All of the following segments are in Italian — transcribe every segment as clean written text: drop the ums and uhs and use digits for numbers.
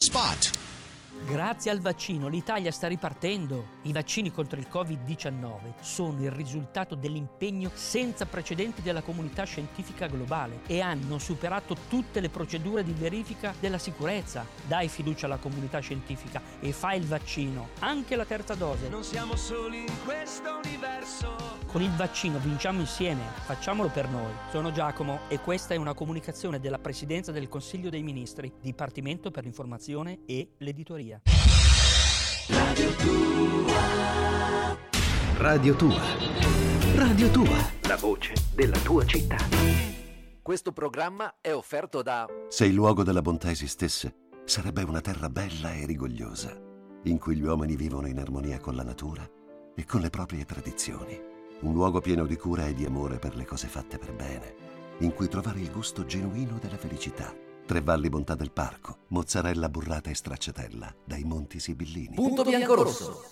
spot. Grazie al vaccino l'Italia sta ripartendo. I vaccini contro il Covid-19 sono il risultato dell'impegno senza precedenti della comunità scientifica globale e hanno superato tutte le procedure di verifica della sicurezza. Dai fiducia alla comunità scientifica e fai il vaccino, anche la terza dose. Non siamo soli in questo universo. Con il vaccino vinciamo insieme, facciamolo per noi. Sono Giacomo e questa è una comunicazione della Presidenza del Consiglio dei Ministri, Dipartimento per l'Informazione e l'Editoria. Radio Tua. Radio Tua. Radio Tua. La voce della tua città. Questo programma è offerto da... Se il luogo della bontà esistesse, sarebbe una terra bella e rigogliosa, in cui gli uomini vivono in armonia con la natura e con le proprie tradizioni. Un luogo pieno di cura e di amore per le cose fatte per bene, in cui trovare il gusto genuino della felicità. Tre Valli Bontà del Parco, mozzarella burrata e stracciatella, dai Monti Sibillini. Punto Biancorosso.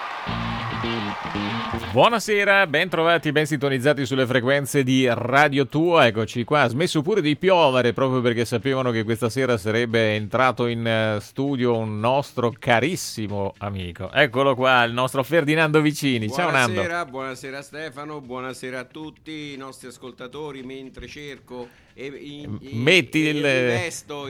Buonasera, ben trovati, ben sintonizzati sulle frequenze di Radio Tua. Eccoci qua, ha smesso pure di piovere proprio perché sapevano che questa sera sarebbe entrato in studio un nostro carissimo amico. Eccolo qua, il nostro Ferdinando Vicini. Ciao Nando. Buonasera Stefano, buonasera a tutti i nostri ascoltatori. Mentre cerco vesto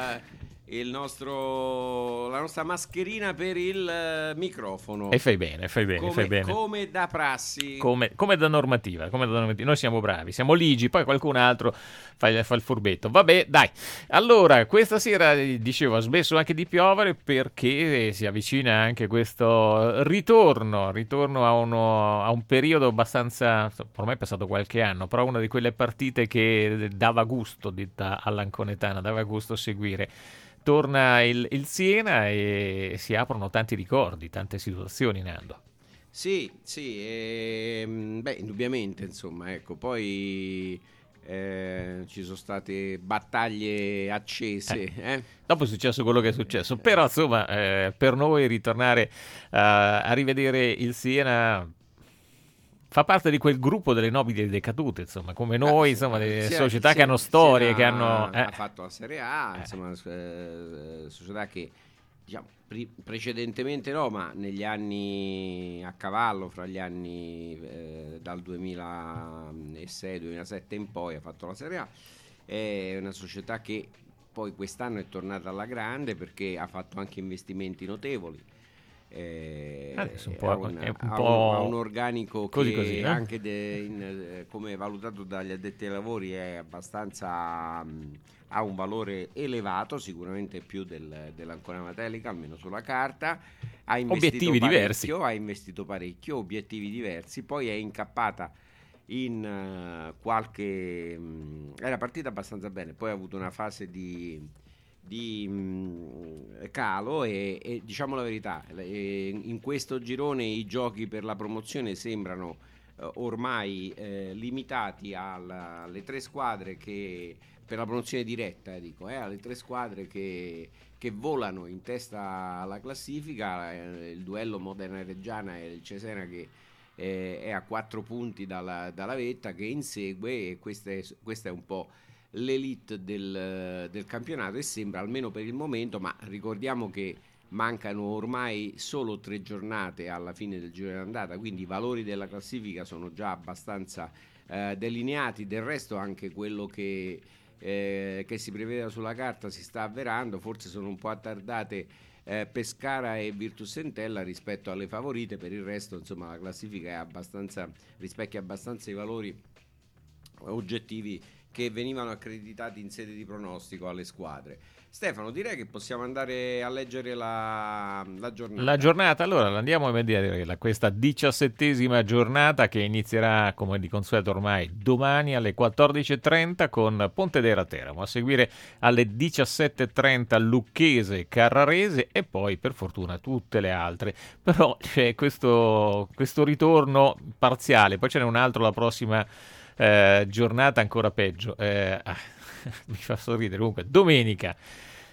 la nostra mascherina per il microfono. E fai bene. Come da prassi. Come da normativa. Noi siamo bravi, siamo ligi, poi qualcun altro fa il furbetto. Vabbè, dai. Allora, questa sera, dicevo, ha smesso anche di piovere perché si avvicina anche questo ritorno a un periodo abbastanza, ormai è passato qualche anno, però una di quelle partite che dava gusto, detta all'anconetana, dava gusto seguire. Torna il Siena e si aprono tanti ricordi, tante situazioni, Nando. Sì, indubbiamente, insomma, ecco, poi ci sono state battaglie accese. Dopo è successo quello che è successo, però insomma, per noi ritornare a rivedere il Siena fa parte di quel gruppo delle nobili decadute, insomma, come noi, insomma, delle società che hanno storie, che hanno... Ha fatto la Serie A, insomma, società che, diciamo, precedentemente no, ma negli anni a cavallo, fra gli anni dal 2006-2007 in poi ha fatto la Serie A. È una società che poi quest'anno è tornata alla grande perché ha fatto anche investimenti notevoli. Adesso ha un organico che anche come valutato dagli addetti ai lavori è abbastanza ha un valore elevato, sicuramente più dell'Ancona Matelica, almeno sulla carta. Ha investito parecchio, obiettivi diversi, poi è incappata in qualche era partita abbastanza bene, poi ha avuto una fase di calo e diciamo la verità, in questo girone i giochi per la promozione sembrano ormai limitati alle tre squadre che per la promozione diretta alle tre squadre che volano in testa alla classifica, il duello Modena-Reggiana e il Cesena che è a 4 punti dalla vetta che insegue, e questa è un po' l'elite del campionato, e sembra, almeno per il momento, ma ricordiamo che mancano ormai solo 3 giornate alla fine del giro d'andata, quindi i valori della classifica sono già abbastanza delineati. Del resto anche quello che si prevedeva sulla carta si sta avverando, forse sono un po' attardate Pescara e Virtus Entella rispetto alle favorite. Per il resto, insomma, la classifica rispecchia abbastanza i valori oggettivi che venivano accreditati in sede di pronostico alle squadre. Stefano, direi che possiamo andare a leggere la giornata. La giornata, allora andiamo a vedere questa 17ª giornata che inizierà come di consueto ormai domani alle 14.30 con Pontedera Teramo, a seguire alle 17.30 Lucchese Carrarese e poi per fortuna tutte le altre. Però c'è questo ritorno parziale, poi ce n'è un altro la prossima giornata ancora peggio. Mi fa sorridere. Comunque domenica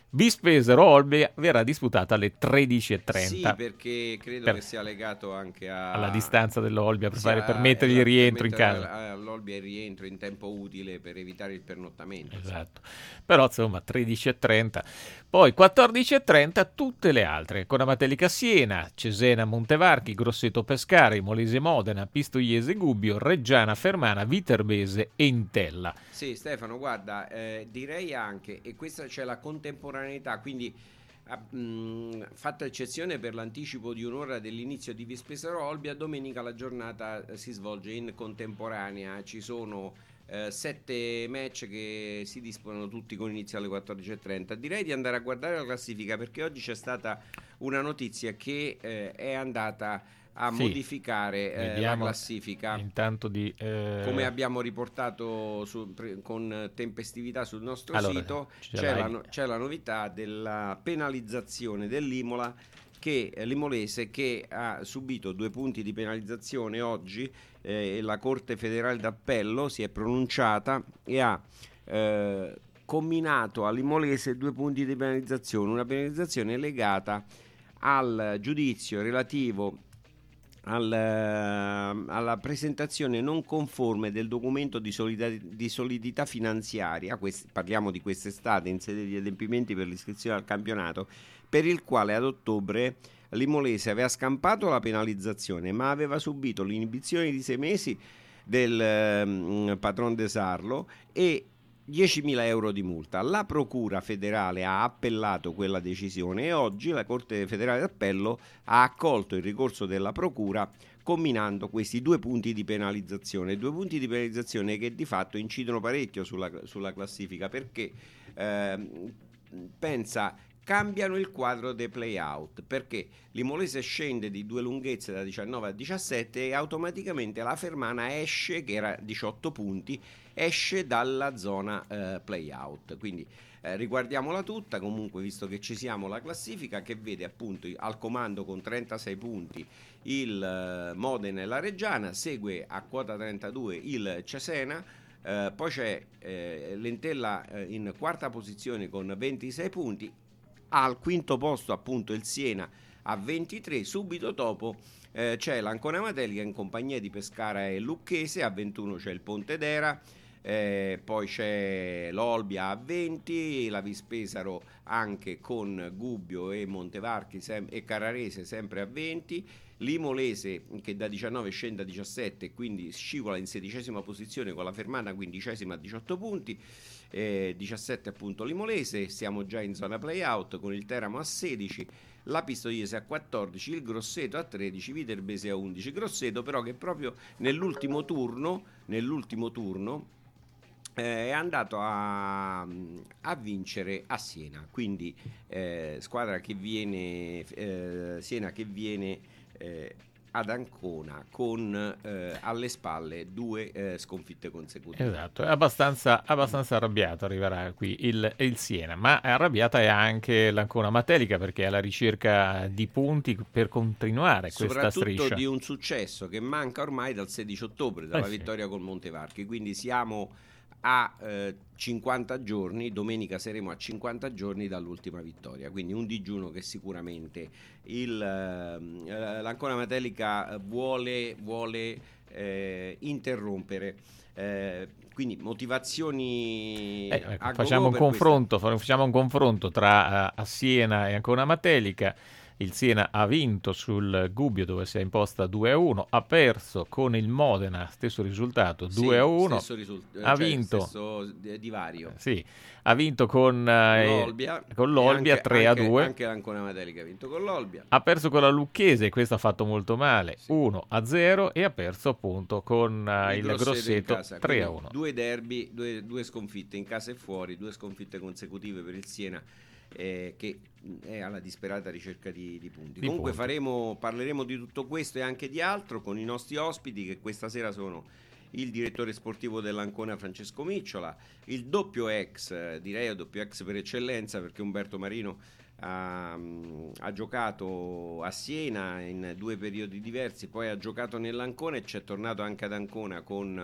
Vispesaro-Olbia verrà disputata alle 13:30. Sì, perché credo che sia legato anche alla distanza dell'Olbia per sia, permettergli il rientro in casa. All'Olbia il rientro in tempo utile per evitare il pernottamento. Esatto. Però insomma 13:30. Poi 14:30 tutte le altre. Con Amatelica Siena, Cesena Montevarchi, Grosseto Pescara, Molise Modena, Pistoiese Gubbio, Reggiana Fermana, Viterbese e Entella. Sì, Stefano, guarda, direi anche, e questa c'è la contemporaneità, quindi fatta eccezione per l'anticipo di un'ora dell'inizio di Vispesaro-Olbia, domenica la giornata si svolge in contemporanea, ci sono 7 match che si disputano tutti con inizio alle 14:30. Direi di andare a guardare la classifica, perché oggi c'è stata una notizia che è andata a modificare la classifica. Intanto come abbiamo riportato con tempestività sul nostro sito, c'è la novità della penalizzazione dell'Imola, che l'imolese che ha subito 2 punti di penalizzazione oggi. La Corte Federale d'Appello si è pronunciata e ha comminato all'imolese 2 punti di penalizzazione, una penalizzazione legata al giudizio relativo alla presentazione non conforme del documento di solidità finanziaria, parliamo di quest'estate in sede di adempimenti per l'iscrizione al campionato, per il quale ad ottobre l'imolese aveva scampato la penalizzazione, ma aveva subito l'inibizione di 6 mesi del patron de Sarlo e 10.000 euro di multa. La Procura federale ha appellato quella decisione e oggi la Corte Federale d'Appello ha accolto il ricorso della Procura, comminando questi 2 punti di penalizzazione. 2 punti di penalizzazione che di fatto incidono parecchio sulla classifica, perché cambiano il quadro dei play-out, perché l'imolese scende di 2 lunghezze da 19 a 17 e automaticamente la Fermana esce, che era 18 punti, esce dalla zona play-out. Quindi riguardiamola tutta, comunque, visto che ci siamo, la classifica che vede appunto al comando con 36 punti il Modena e la Reggiana, segue a quota 32 il Cesena, poi c'è l'Entella in quarta posizione con 26 punti, al quinto posto appunto il Siena a 23, subito dopo c'è l'Ancona Matelica in compagnia di Pescara e Lucchese, a 21 c'è il Pontedera, poi c'è l'Olbia a 20, la Vispesaro anche con Gubbio e Montevarchi e Carrarese sempre a 20, l'Imolese che da 19 scende a 17 e quindi scivola in 16ª posizione con la Fermana 15ª a 18 punti, 17 appunto l'Imolese, siamo già in zona play-out con il Teramo a 16, la Pistoiese a 14, il Grosseto a 13, Viterbese a 11. Grosseto però che proprio nell'ultimo turno è andato a vincere a Siena, quindi squadra che viene Siena che viene ad Ancona con alle spalle 2 sconfitte consecutive. Esatto, è abbastanza arrabbiato arriverà qui il Siena, ma arrabbiata è anche l'Ancona Matelica, perché è alla ricerca di punti per continuare questa striscia. Soprattutto di un successo che manca ormai dal 16 ottobre, dalla vittoria col Montevarchi, quindi siamo a 50 giorni, domenica saremo a 50 giorni dall'ultima vittoria, quindi un digiuno che sicuramente l'Ancona Matelica vuole interrompere, quindi motivazioni facciamo un confronto tra a Siena e Ancona Matelica. Il Siena ha vinto sul Gubbio, dove si è imposta 2-1, ha perso con il Modena, stesso risultato, 2-1, ha vinto stesso divario. Sì, ha vinto con l'Olbia 3-2. Anche l'Ancona Matelica ha vinto con l'Olbia. Ha perso con la Lucchese, questo ha fatto molto male, 1-0, e ha perso appunto con il Grosseto 3-1. 2 derby, 2 sconfitte in casa e fuori, 2 sconfitte consecutive per il Siena, che è alla disperata ricerca di punti. Comunque parleremo di tutto questo e anche di altro con i nostri ospiti, che questa sera sono il direttore sportivo dell'Ancona Francesco Micciola, il doppio ex, direi doppio ex per eccellenza, perché Umberto Marino ha giocato a Siena in 2 periodi diversi, poi ha giocato nell'Ancona e c'è tornato anche ad Ancona con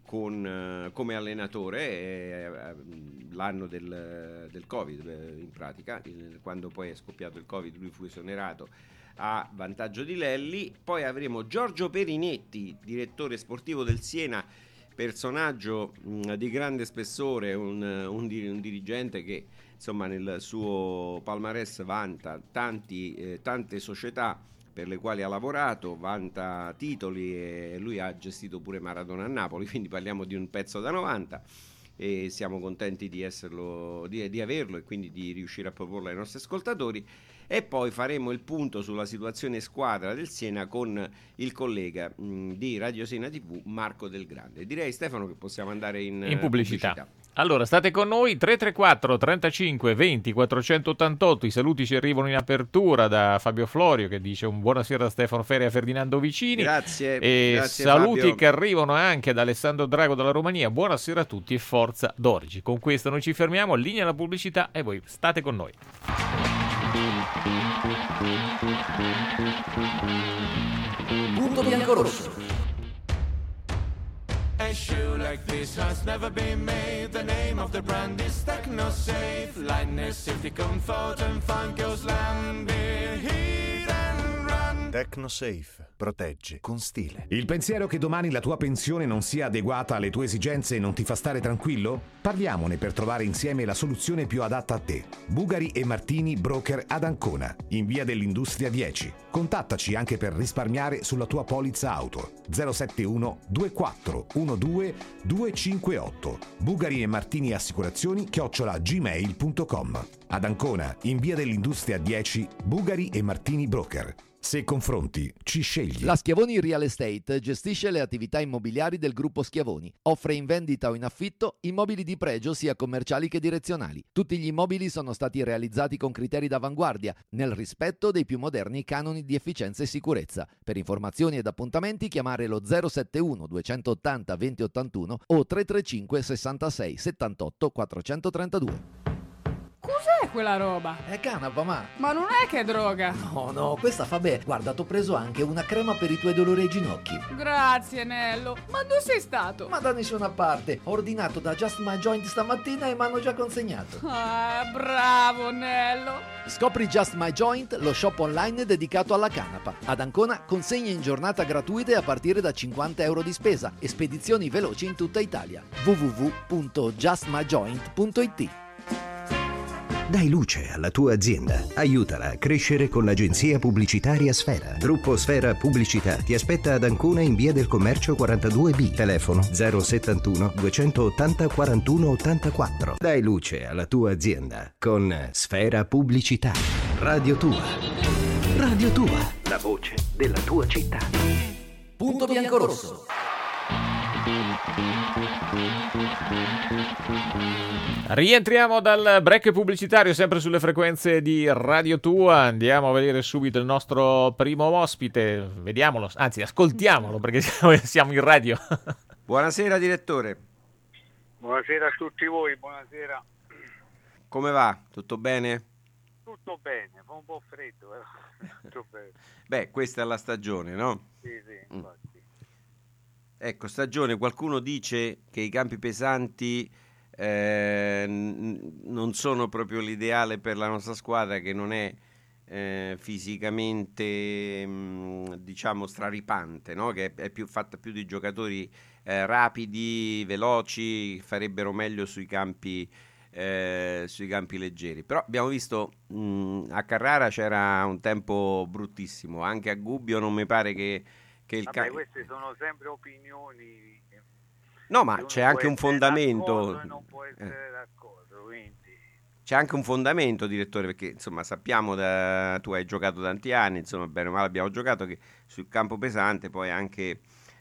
come allenatore. L'anno del Covid, in pratica, quando poi è scoppiato il Covid lui fu esonerato a vantaggio di Lelli. Poi avremo Giorgio Perinetti, direttore sportivo del Siena, personaggio di grande spessore, un dirigente che insomma nel suo palmarès vanta tante società per le quali ha lavorato, vanta titoli, e lui ha gestito pure Maradona a Napoli, quindi parliamo di un pezzo da 90 e siamo contenti di averlo e quindi di riuscire a proporlo ai nostri ascoltatori. E poi faremo il punto sulla situazione squadra del Siena con il collega di Radio Siena TV, Marco Del Grande. Direi, Stefano, che possiamo andare in pubblicità. Allora, state con noi, 334 35 20 488, i saluti ci arrivano in apertura da Fabio Florio che dice un buonasera da Stefano Ferri a Ferdinando Vicini. Grazie. E grazie, saluti Fabio. che arrivano anche da Alessandro Drago dalla Romania. Buonasera a tutti e forza Dorgi. Con questo noi ci fermiamo, linea la pubblicità e voi state con noi. Punto bianco-rosso. A shoe like this has never been made. The name of the brand is TechnoSafe. Lightness, safety, comfort and fun goes land in heat and run. TechnoSafe protegge con stile. Il pensiero che domani la tua pensione non sia adeguata alle tue esigenze non ti fa stare tranquillo? Parliamone per trovare insieme la soluzione più adatta a te. Bugari e Martini Broker ad Ancona, in via dell'Industria 10. Contattaci anche per risparmiare sulla tua polizza auto. 071 24 12 258. Bugari e Martini Assicurazioni @gmail.com. Ad Ancona, in via dell'Industria 10, Bugari e Martini Broker. Se confronti, ci scegli. La Schiavoni Real Estate gestisce le attività immobiliari del gruppo Schiavoni. Offre in vendita o in affitto immobili di pregio sia commerciali che direzionali. Tutti gli immobili sono stati realizzati con criteri d'avanguardia, nel rispetto dei più moderni canoni di efficienza e sicurezza. Per informazioni ed appuntamenti chiamare lo 071 280 2081 o 335 66 78 432. Cos'è quella roba? È canapa, ma non è che è droga. No, questa fa bene. Guarda, t'ho preso anche una crema per i tuoi dolori ai ginocchi. Grazie, Nello. Ma dove sei stato? Ma da nessuna parte. Ho ordinato da Just My Joint stamattina e mi hanno già consegnato. Ah, bravo, Nello. Scopri Just My Joint, lo shop online dedicato alla canapa. Ad Ancona consegne in giornata gratuite a partire da €50 di spesa e spedizioni veloci in tutta Italia. www.justmyjoint.it. Dai luce alla tua azienda. Aiutala a crescere con l'agenzia pubblicitaria Sfera. Gruppo Sfera Pubblicità ti aspetta ad Ancona in via del Commercio 42B. Telefono 071 280 41 84. Dai luce alla tua azienda con Sfera Pubblicità. Radio Tua. Radio Tua. La voce della tua città. Punto bianco-rosso. Rientriamo dal break pubblicitario sempre sulle frequenze di Radio Tua. Andiamo a vedere subito il nostro primo ospite. Vediamolo, anzi ascoltiamolo perché siamo in radio. Buonasera direttore. Buonasera a tutti voi, buonasera. Come va? Tutto bene? Tutto bene, fa un po' freddo però. Tutto bene. Beh, questa è la stagione, no? Sì, infatti. Ecco, stagione, qualcuno dice che i campi pesanti non sono proprio l'ideale per la nostra squadra, che non è fisicamente diciamo straripante, no? Che è fatta più di giocatori rapidi, veloci, farebbero meglio sui campi leggeri. Però abbiamo visto a Carrara c'era un tempo bruttissimo, anche a Gubbio non mi pare che il queste sono sempre opinioni. No, ma c'è anche un fondamento. Non può essere d'accordo, quindi. C'è anche un fondamento, direttore, perché insomma sappiamo tu hai giocato tanti anni, insomma bene o male abbiamo giocato, che sul campo pesante poi anche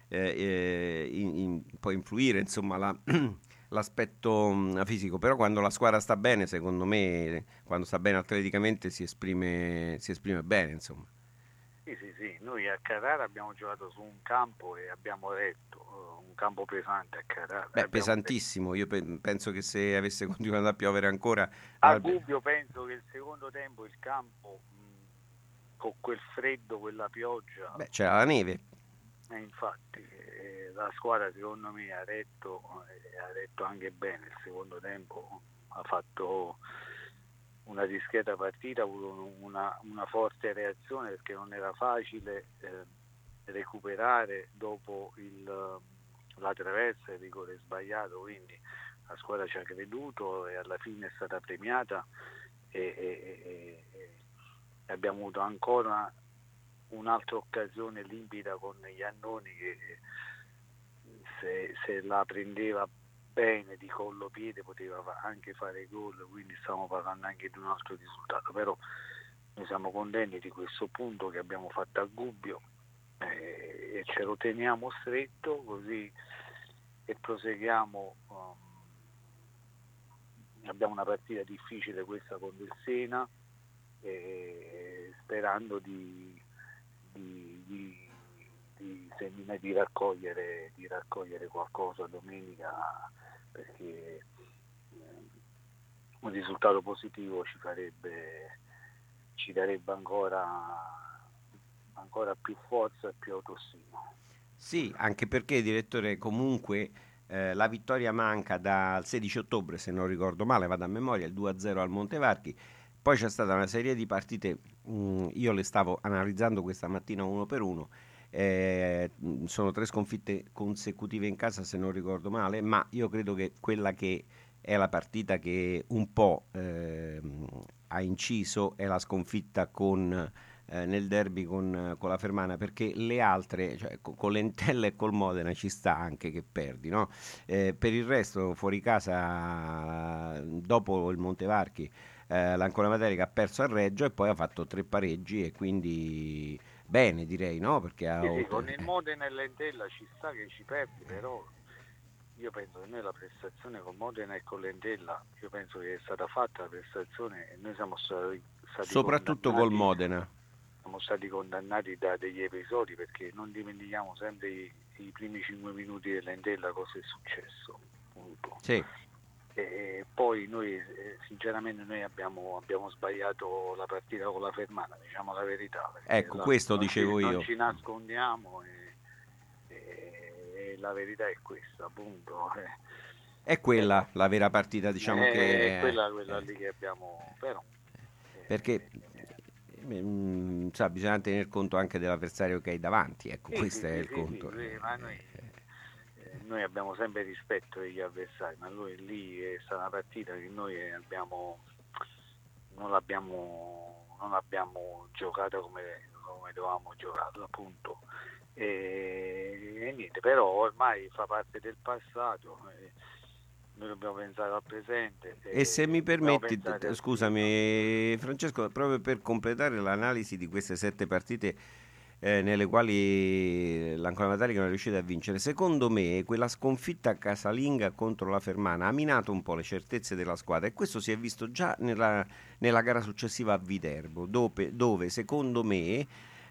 può influire insomma l'aspetto fisico, però quando la squadra sta bene, secondo me, quando sta bene atleticamente si esprime bene, insomma. Sì, noi a Carrara abbiamo giocato su un campo e abbiamo retto, un campo pesante a Carrara. Beh, pesantissimo, io penso che se avesse continuato a piovere ancora... A Gubbio penso che il secondo tempo il campo, con quel freddo, quella pioggia... Beh, c'era la neve. Infatti, la squadra secondo me ha retto anche bene. Il secondo tempo ha fatto una discreta partita, ha avuto una forte reazione perché non era facile recuperare dopo la traversa, il rigore sbagliato, quindi la squadra ci ha creduto e alla fine è stata premiata e abbiamo avuto ancora un'altra occasione limpida con Iannoni che se la prendeva bene di collo piede poteva anche fare gol, quindi stiamo parlando anche di un altro risultato, però noi siamo contenti di questo punto che abbiamo fatto a Gubbio e ce lo teniamo stretto così e proseguiamo. Abbiamo una partita difficile questa contro il Siena sperando di raccogliere qualcosa domenica, perché un risultato positivo ci darebbe ancora più forza e più autostima. Sì, anche perché, direttore, comunque la vittoria manca dal 16 ottobre, se non ricordo male, vado a memoria, il 2-0 al Montevarchi. Poi c'è stata una serie di partite, io le stavo analizzando questa mattina uno per uno, sono 3 sconfitte consecutive in casa se non ricordo male, ma io credo che quella che è la partita che un po' ha inciso è la sconfitta nel derby con la Fermana, perché le altre, cioè con l'Entella e col Modena ci sta anche che perdi, no? Per il resto fuori casa, dopo il Montevarchi, l'Ancona Materica ha perso a Reggio e poi ha fatto 3 pareggi e quindi bene, direi, no? Perché sì, con il Modena e l'Entella ci sta che ci perdi, però io penso che noi la prestazione con Modena e con l'Entella, io penso che è stata fatta la prestazione e noi siamo stati soprattutto col Modena. Siamo stati condannati da degli episodi, perché non dimentichiamo sempre i primi 5 minuti dell'Entella cosa è successo. Punto. Sì. E poi noi sinceramente abbiamo sbagliato la partita con la Fermana, diciamo la verità. Ecco, questo dicevo io. Non ci nascondiamo e la verità è questa, appunto. È quella la vera partita, diciamo che... È quella lì che abbiamo, però... Perché... bisogna tener conto anche dell'avversario che hai davanti, ecco, questo è il conto. Sì, ma noi abbiamo sempre rispetto degli avversari, ma lui lì è stata una partita che noi non l'abbiamo giocata come dovevamo giocarla, appunto. E niente, però ormai fa parte del passato. Noi dobbiamo pensare al presente. E se mi permetti, scusami Francesco, proprio per completare l'analisi di queste 7 partite nelle quali l'Ancona Materica non è riuscita a vincere, secondo me quella sconfitta casalinga contro la Fermana ha minato un po' le certezze della squadra, e questo si è visto già nella gara successiva a Viterbo, dove secondo me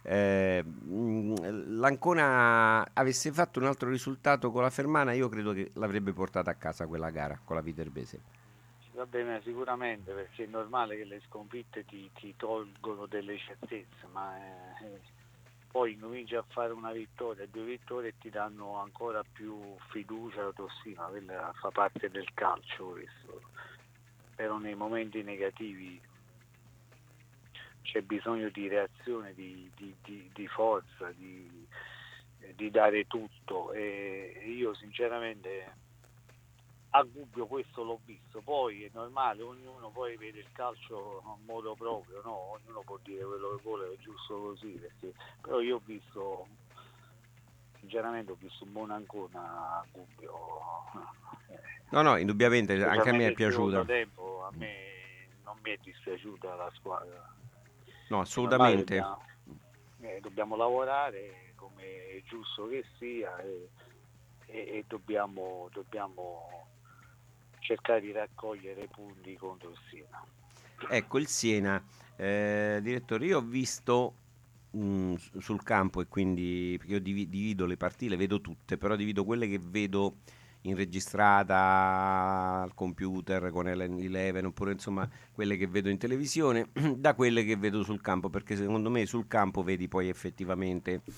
l'Ancona avesse fatto un altro risultato con la Fermana, io credo che l'avrebbe portata a casa quella gara con la viterbese. Va bene, sicuramente, perché è normale che le sconfitte ti tolgono delle certezze, ma poi cominci a fare una vittoria, 2 vittorie e ti danno ancora più fiducia, autostima. Quella fa parte del calcio, questo. Però nei momenti negativi c'è bisogno di reazione, di forza, di dare tutto, e io sinceramente a Gubbio questo l'ho visto. Poi è normale, ognuno poi vede il calcio a modo proprio, no? Ognuno può dire quello che vuole, è giusto così, però io ho visto, sinceramente ho visto un buon Ancona a Gubbio. No, indubbiamente anche a me è piaciuta. Tempo, a me non mi è dispiaciuta la squadra. No, assolutamente. Dobbiamo lavorare come è giusto che sia e dobbiamo cercare di raccogliere punti contro il Siena. Ecco, il Siena, direttore, io ho visto sul campo, e quindi perché io divido le partite, le vedo tutte, però divido quelle che vedo in registrata al computer con Eleven, oppure insomma quelle che vedo in televisione, da quelle che vedo sul campo, perché secondo me sul campo vedi poi effettivamente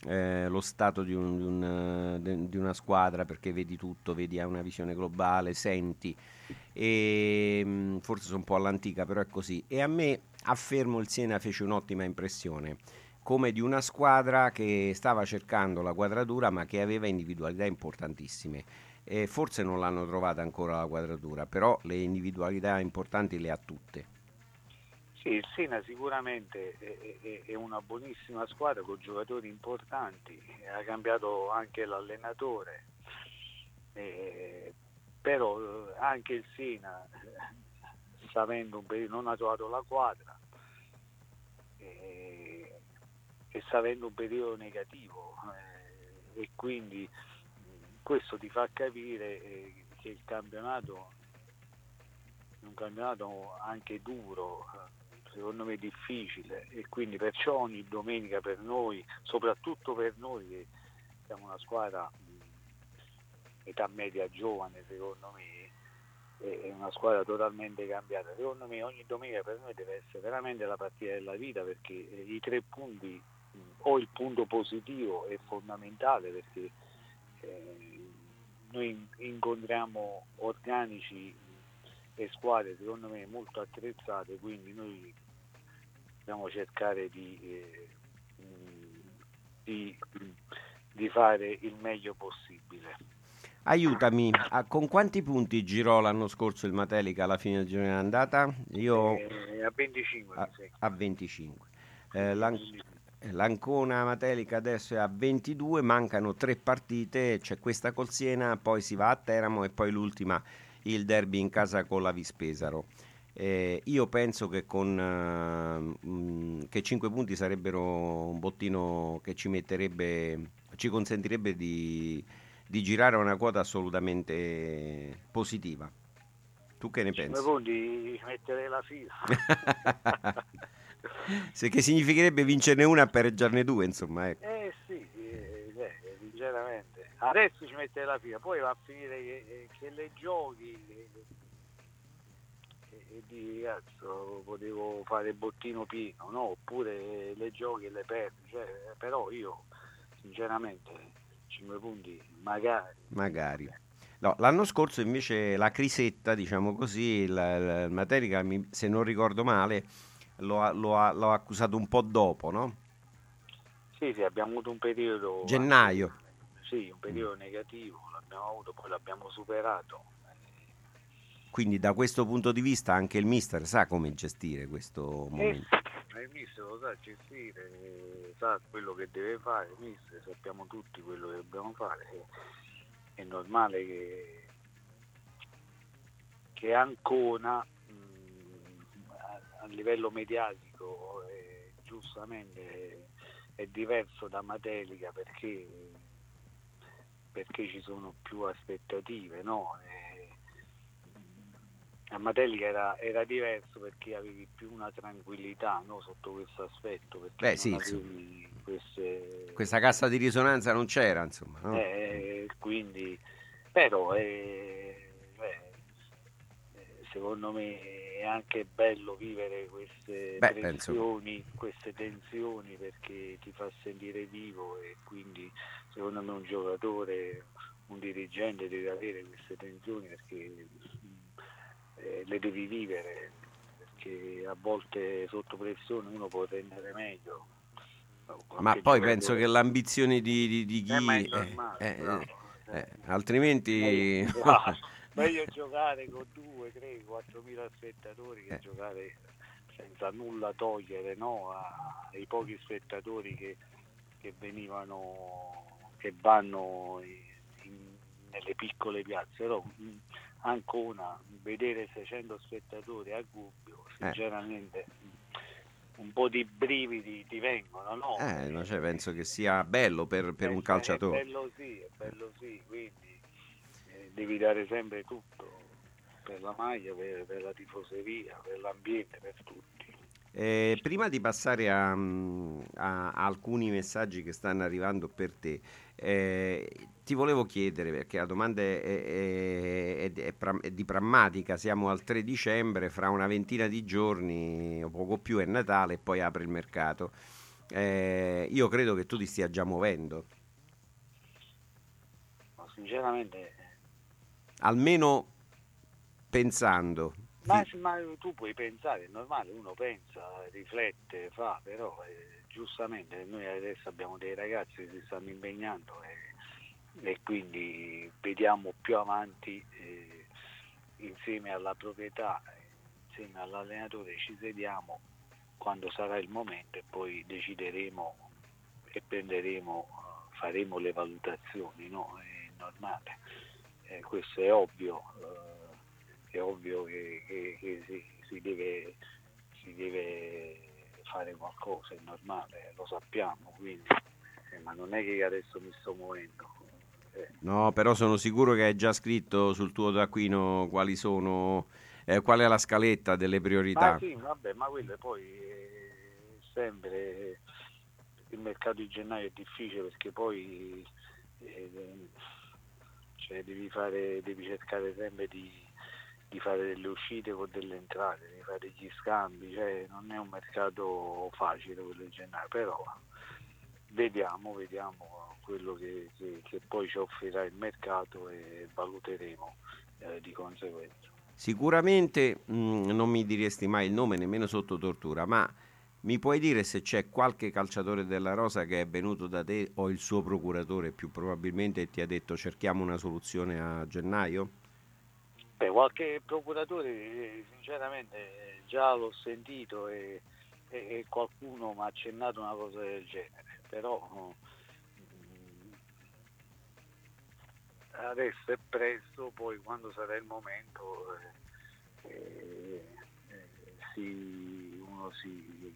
lo stato di una squadra, perché vedi tutto, vedi, ha una visione globale, senti, e forse sono un po' all'antica, però è così. E a me, affermo, il Siena fece un'ottima impressione, come di una squadra che stava cercando la quadratura ma che aveva individualità importantissime. Forse non l'hanno trovata ancora la quadratura, però le individualità importanti le ha tutte. Sì, il Siena sicuramente è una buonissima squadra con giocatori importanti, ha cambiato anche l'allenatore, però anche il Siena sta avendo un periodo, non ha trovato la quadra e sta avendo un periodo negativo, e quindi questo ti fa capire che il campionato è un campionato anche duro, secondo me difficile, e quindi perciò ogni domenica per noi, soprattutto per noi che siamo una squadra età media giovane, secondo me è una squadra totalmente cambiata, secondo me ogni domenica per noi deve essere veramente la partita della vita, perché i 3 punti o il punto positivo è fondamentale, perché noi incontriamo organici e squadre secondo me molto attrezzate, quindi noi dobbiamo cercare di fare il meglio possibile. Aiutami, con quanti punti girò l'anno scorso il Matelica alla fine del girone d'andata? Io A 25. Sì. A 25. L'Ancona Matelica adesso è a 22, mancano 3 partite, c'è questa col Siena, poi si va a Teramo e poi l'ultima, il derby in casa con la Vispesaro. Io penso che che 5 punti sarebbero un bottino che ci consentirebbe di girare una quota assolutamente positiva. Tu che ne pensi? 5 punti, metterei la fila. Che significherebbe vincerne una e pareggiarne 2, insomma. Sì, sinceramente. Adesso ci metterei la fila, poi va a finire che le giochi e di cazzo potevo fare bottino pieno, no? Oppure le giochi e le perdi, però io sinceramente 5 punti magari. No, l'anno scorso invece la crisetta, diciamo così, il Matelica, se non ricordo male, l'ho accusato un po' dopo, no? Sì, abbiamo avuto un periodo gennaio. Sì, un periodo negativo, l'abbiamo avuto, poi l'abbiamo superato. Quindi da questo punto di vista anche il mister sa come gestire questo momento. Il mister lo sa gestire, sa quello che deve fare, il mister, sappiamo tutti quello che dobbiamo fare. È normale che Ancona a livello mediatico giustamente è diverso da Matelica, perché ci sono più aspettative, no? A Matelica era diverso perché avevi più una tranquillità, no? Sotto questo aspetto, perché questa cassa di risonanza non c'era, insomma, no? Quindi però secondo me è anche bello vivere queste tensioni, perché ti fa sentire vivo, e quindi secondo me un giocatore, un dirigente deve avere queste tensioni, perché le devi vivere, perché a volte sotto pressione uno può rendere meglio. Ma poi penso che l'ambizione di chi altrimenti meglio giocare con 2, 3, 4.000 spettatori che giocare senza nulla togliere, no, ai pochi spettatori che vanno nelle piccole piazze. Però Ancona, vedere 600 spettatori a Gubbio, sinceramente un po' di brividi ti vengono, no? Penso che sia bello per un calciatore. È bello sì, quindi devi dare sempre tutto per la maglia, per la tifoseria, per l'ambiente, per tutti. Prima di passare a alcuni messaggi che stanno arrivando per te, ti volevo chiedere, perché la domanda è di prammatica, siamo al 3 dicembre, fra una ventina di giorni o poco più è Natale e poi apre il mercato. io credo che tu ti stia già muovendo. Ma sinceramente... Almeno pensando. Ma tu puoi pensare, è normale, uno pensa, riflette, fa, però giustamente noi adesso abbiamo dei ragazzi che si stanno impegnando e quindi vediamo più avanti, insieme alla proprietà, insieme all'allenatore ci sediamo quando sarà il momento e poi decideremo e faremo le valutazioni, no? È normale, questo è ovvio che si deve fare qualcosa, è normale, lo sappiamo, quindi, ma non è che adesso mi sto muovendo. No, però sono sicuro che hai già scritto sul tuo taccuino qual è la scaletta delle priorità. Ma sì, vabbè, ma quello poi sempre il mercato di gennaio è difficile perché poi devi cercare sempre di fare delle uscite con delle entrate, di fare degli scambi, non è un mercato facile quello di gennaio, però vediamo quello che poi ci offrirà il mercato e valuteremo di conseguenza. Sicuramente non mi diresti mai il nome nemmeno sotto tortura, ma mi puoi dire se c'è qualche calciatore della Rosa che è venuto da te o il suo procuratore più probabilmente e ti ha detto cerchiamo una soluzione a gennaio? Beh, qualche procuratore sinceramente già l'ho sentito e qualcuno mi ha accennato una cosa del genere, però adesso è presto, poi quando sarà il momento uno si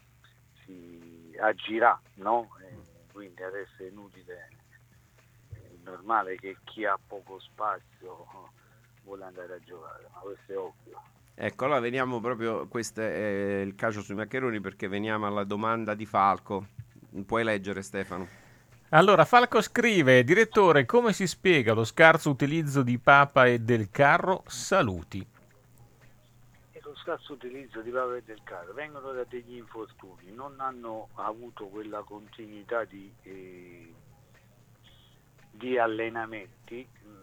agirà, no? Quindi adesso è inutile, è normale che chi ha poco spazio vuole andare a giocare, ma questo è ovvio. Ecco, allora veniamo proprio, questo è il calcio sui maccheroni, perché veniamo alla domanda di Falco. Puoi leggere, Stefano? Allora, Falco scrive: direttore, come si spiega lo scarso utilizzo di Papa e Del Carro? Saluti. E lo scarso utilizzo di Papa e Del Carro vengono da degli infortuni, non hanno avuto quella continuità di allenamenti.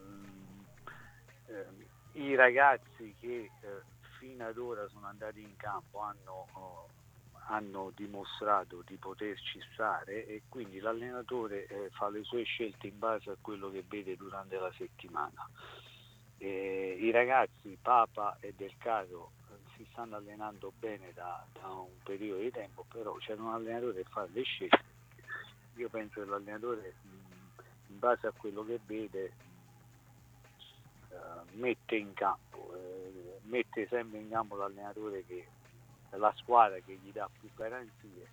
I ragazzi che fino ad ora sono andati in campo hanno dimostrato di poterci stare e quindi l'allenatore fa le sue scelte in base a quello che vede durante la settimana. I ragazzi Papa e Del Carro si stanno allenando bene da un periodo di tempo, però c'è un allenatore che fa le scelte. Io penso che l'allenatore in base a quello che vede mette in campo, mette sempre in campo l'allenatore che la squadra che gli dà più garanzie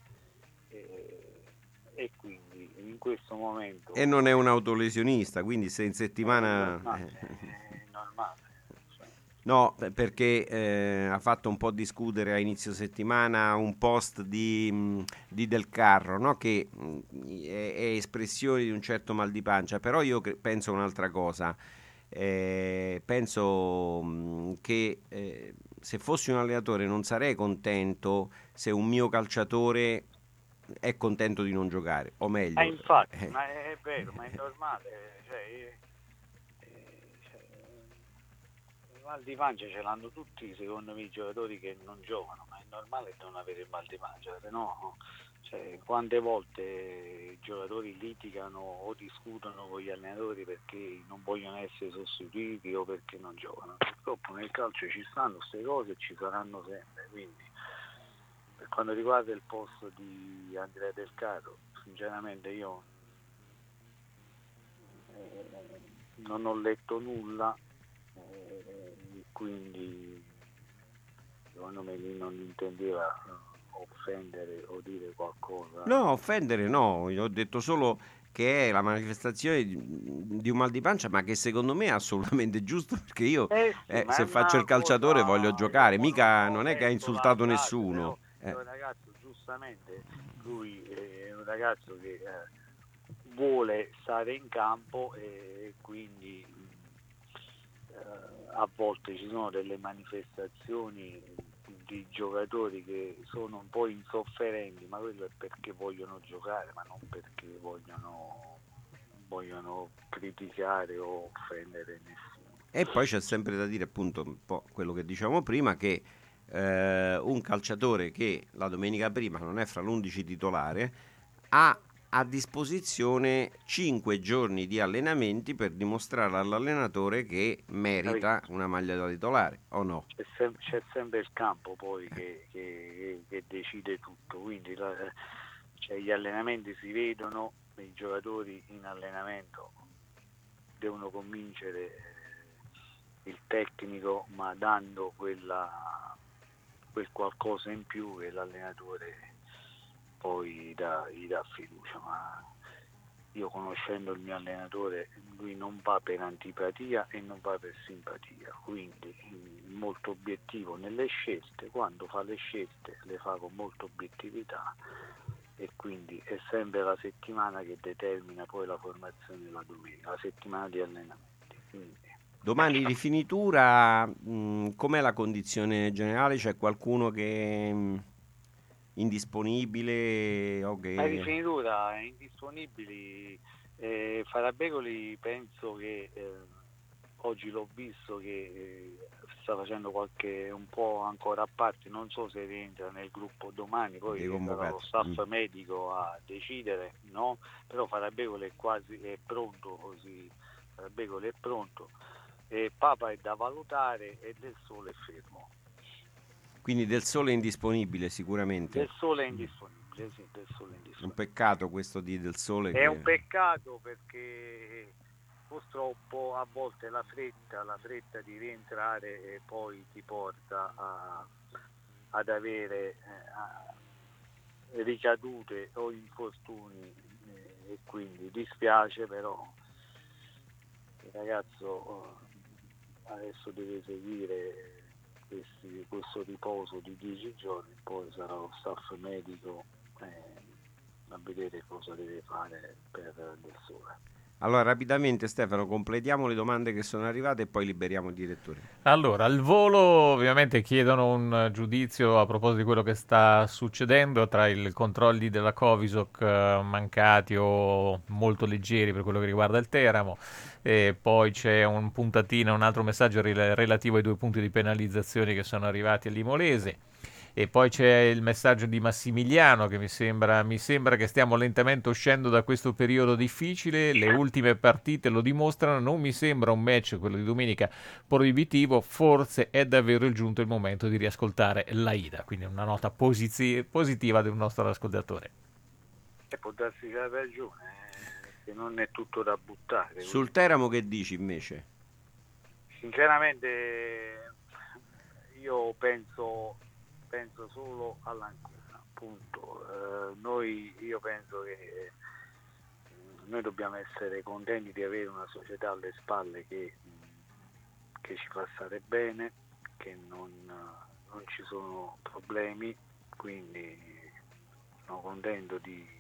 e quindi in questo momento E non è un autolesionista, quindi se in settimana è normale. no, perché ha fatto un po' discutere a inizio settimana un post di Del Carro, no? Che è espressione di un certo mal di pancia, però io penso un'altra cosa. Penso che se fossi un allenatore non sarei contento se un mio calciatore è contento di non giocare, o meglio, infatti, ma è vero, ma è normale, il mal di pancia ce l'hanno tutti, secondo me, i giocatori che non giocano, ma è normale non avere il mal di pancia, se no, quante volte i giocatori litigano o discutono con gli allenatori perché non vogliono essere sostituiti o perché non giocano. Purtroppo nel calcio ci stanno queste cose e ci saranno sempre, quindi per quanto riguarda il posto di Andrea Del Carro, sinceramente io non ho letto nulla, quindi secondo me lui non intendeva offendere o dire qualcosa. No, offendere no, io ho detto solo che è la manifestazione di un mal di pancia, ma che secondo me è assolutamente giusto, perché io se faccio il calciatore voglio giocare, mica non è che ha insultato nessuno. È un ragazzo, giustamente, lui è un ragazzo che vuole stare in campo e quindi a volte ci sono delle manifestazioni di giocatori che sono un po' insofferenti, ma quello è perché vogliono giocare, ma non perché vogliono criticare o offendere nessuno. E poi c'è sempre da dire, appunto, un po' quello che dicevamo prima, che un calciatore che la domenica prima non è fra l'11 titolare ha a disposizione 5 giorni di allenamenti per dimostrare all'allenatore che merita una maglia da titolare, o no? C'è sempre il campo poi che decide tutto, quindi cioè, gli allenamenti si vedono, i giocatori in allenamento devono convincere il tecnico, ma dando quel qualcosa in più che l'allenatore poi gli dà fiducia. Ma io, conoscendo il mio allenatore, lui non va per antipatia e non va per simpatia, quindi molto obiettivo nelle scelte, quando fa le scelte le fa con molta obiettività, e quindi è sempre la settimana che determina poi la formazione della domenica, la settimana di allenamenti. Quindi Domani rifinitura, com'è la condizione generale? C'è qualcuno che è indisponibile o la che... rifinitura è indisponibili. Farabegoli penso che oggi l'ho visto che sta facendo un po' ancora a parte, non so se rientra nel gruppo domani, poi sarà lo staff medico a decidere, no? Però Farabegoli è pronto, così Farabegoli è pronto, e Papa è da valutare e Del Sole è fermo. Quindi Del Sole è indisponibile sicuramente. Del Sole è indisponibile, sì, Del Sole è indisponibile. Un peccato questo di Del Sole. È un peccato, perché purtroppo a volte la fretta di rientrare poi ti porta ad avere ricadute o infortuni, e quindi dispiace, però il ragazzo adesso deve seguire questo riposo di 10 giorni, poi sarà lo staff medico a vedere cosa deve fare per Del Sole. Allora, rapidamente Stefano, completiamo le domande che sono arrivate e poi liberiamo il direttore. Allora, al volo ovviamente chiedono un giudizio a proposito di quello che sta succedendo tra i controlli della Covisoc mancati o molto leggeri per quello che riguarda il Teramo, e poi c'è un altro messaggio relativo ai 2 punti di penalizzazione che sono arrivati all'Imolese. E poi c'è il messaggio di Massimiliano che mi sembra che stiamo lentamente uscendo da questo periodo difficile, le ultime partite lo dimostrano, non mi sembra un match, quello di domenica, proibitivo, forse è davvero giunto il momento di riascoltare l'Aida, quindi una nota positiva del nostro ascoltatore. E può darsi che ha ragione, che non è tutto da buttare. Sul Teramo che dici invece? Sinceramente io penso solo all'Ancona, punto. Io penso che noi dobbiamo essere contenti di avere una società alle spalle che ci fa stare bene, che non ci sono problemi, quindi sono contento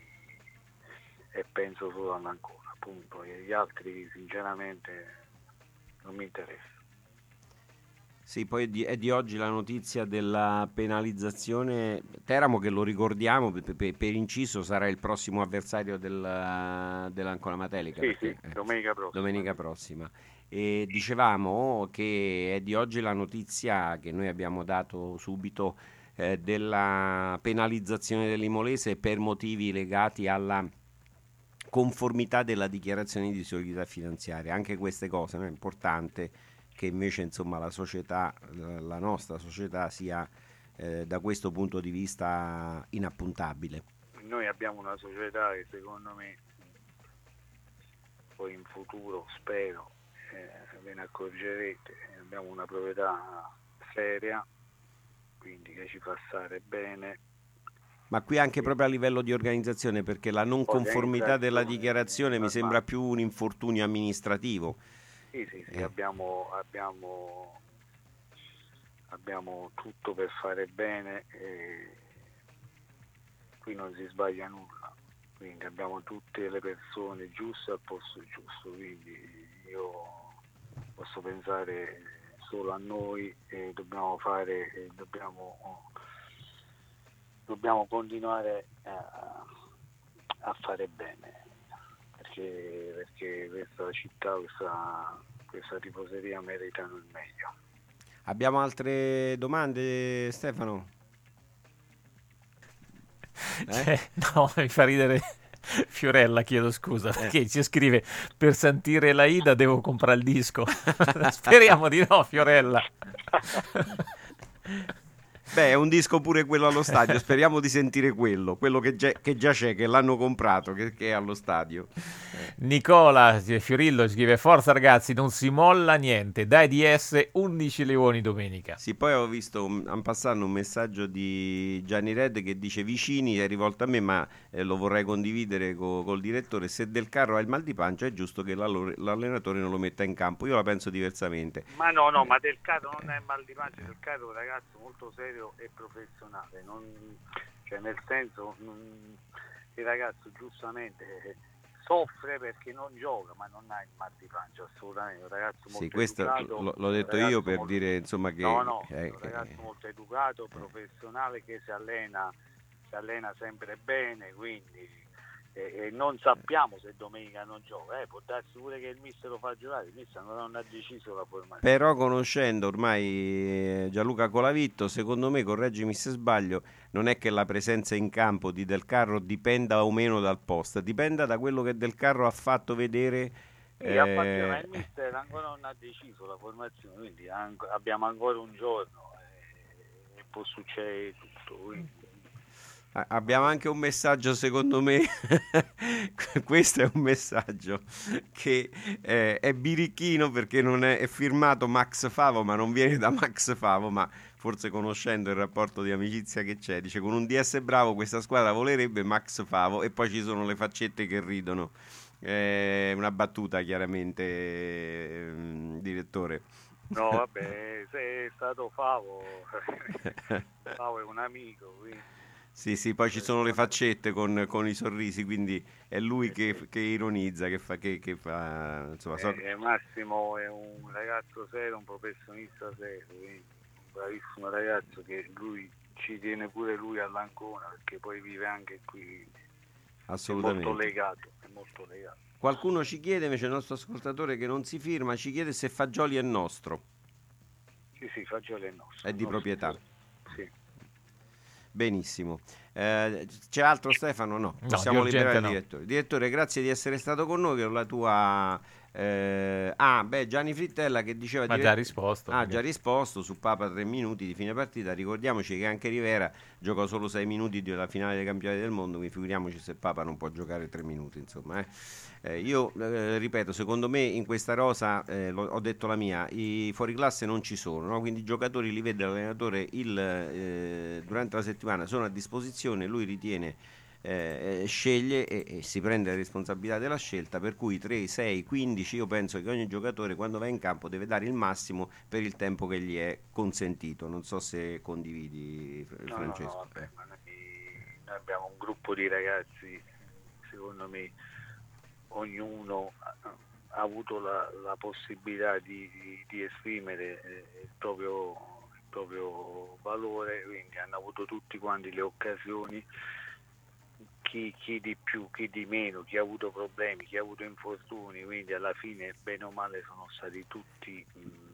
e penso solo all'Ancona, punto. E gli altri sinceramente non mi interessano. Sì, poi è di oggi la notizia della penalizzazione. Teramo, che lo ricordiamo, per inciso sarà il prossimo avversario dell'Ancona Matelica. Sì, domenica prossima. E dicevamo che è di oggi la notizia che noi abbiamo dato subito della penalizzazione dell'Imolese per motivi legati alla conformità della dichiarazione di solidità finanziaria. Anche queste cose, no? È importante che invece insomma la nostra società sia da questo punto di vista inappuntabile. Noi abbiamo una società che secondo me poi in futuro, spero, ve ne accorgerete, abbiamo una proprietà seria, quindi che ci fa stare bene. Ma qui anche proprio a livello di organizzazione, perché la non conformità della dichiarazione mi sembra più un infortunio amministrativo. Sì, abbiamo tutto per fare bene, e qui non si sbaglia nulla, quindi abbiamo tutte le persone giuste al posto giusto, quindi io posso pensare solo a noi, dobbiamo continuare a fare bene, perché questa città, questa tifoseria meritano il meglio. Abbiamo altre domande, Stefano? No, mi fa ridere Fiorella, chiedo scusa, perché ci scrive: per sentire la Ida devo comprare il disco. Speriamo di no, Fiorella. Beh, è un disco pure quello allo stadio, speriamo di sentire quello che già c'è, che l'hanno comprato, che è allo stadio. Nicola Fiorillo scrive: forza ragazzi, non si molla niente, dai DS 11 leoni domenica. Sì, poi ho visto passando un messaggio di Gianni Red che dice: vicini, è rivolto a me, ma lo vorrei condividere col direttore, se Del Carro ha il mal di pancia è giusto che l'allenatore non lo metta in campo. Io la penso diversamente. Ma no, ma Del Carro non è mal di pancia, Del Carro è un ragazzo molto serio e professionale, cioè nel senso, il ragazzo giustamente soffre perché non gioca, ma non ha il mal di pancia, assolutamente. Un ragazzo molto questo educato, l'ho detto io per dire, insomma, che un ragazzo molto educato, professionale, che si allena sempre bene, quindi e non sappiamo se domenica non gioca, può darsi pure che il mister lo fa giocare, il mister non ha deciso la formazione. Però conoscendo ormai Gianluca Colavitto, secondo me, correggimi se sbaglio, non è che la presenza in campo di Del Carro dipenda o meno dal post, dipenda da quello che Del Carro ha fatto vedere. Ma il mister ancora non ha deciso la formazione, quindi abbiamo ancora un giorno e può succedere tutto, quindi. Abbiamo anche un messaggio, secondo me, questo è un messaggio che è birichino, perché non è firmato Max Favo, ma non viene da Max Favo, ma forse conoscendo il rapporto di amicizia che c'è, dice: con un DS bravo questa squadra volerebbe Max Favo, e poi ci sono le faccette che ridono. Una battuta, chiaramente, direttore. No, vabbè, se è stato Favo, Favo è un amico, quindi. Sì, poi ci sono le faccette con i sorrisi, quindi è lui che ironizza, che fa insomma. Massimo è un ragazzo serio, un professionista serio, quindi un bravissimo ragazzo, che lui ci tiene pure lui all'Ancona, perché poi vive anche qui. Assolutamente. È molto legato. Qualcuno ci chiede, invece, il nostro ascoltatore che non si firma, ci chiede se Fagioli è nostro. Sì, Fagioli è nostro. È di proprietà. Sì. Benissimo. C'è altro, Stefano? No, possiamo liberare il direttore. Direttore, grazie di essere stato con noi, con la tua Gianni Frittella che diceva già risposto. Già risposto su Papa 3 minuti di fine partita. Ricordiamoci che anche Rivera giocò solo 6 minuti della finale dei campionati del mondo, quindi figuriamoci se Papa non può giocare 3 minuti, insomma. Io ripeto, secondo me in questa rosa, ho detto la mia, i fuoriclasse non ci sono, no? Quindi i giocatori li vede l'allenatore durante la settimana, sono a disposizione, lui ritiene, sceglie e si prende la responsabilità della scelta, per cui 3, 6, 15, io penso che ogni giocatore quando va in campo deve dare il massimo per il tempo che gli è consentito. Non so se condividi, Francesco. No, vabbè, ma noi abbiamo un gruppo di ragazzi, secondo me ognuno ha avuto la possibilità di esprimere il proprio valore, quindi hanno avuto tutti quanti le occasioni, chi di più, chi di meno, chi ha avuto problemi, chi ha avuto infortuni, quindi alla fine bene o male sono stati tutti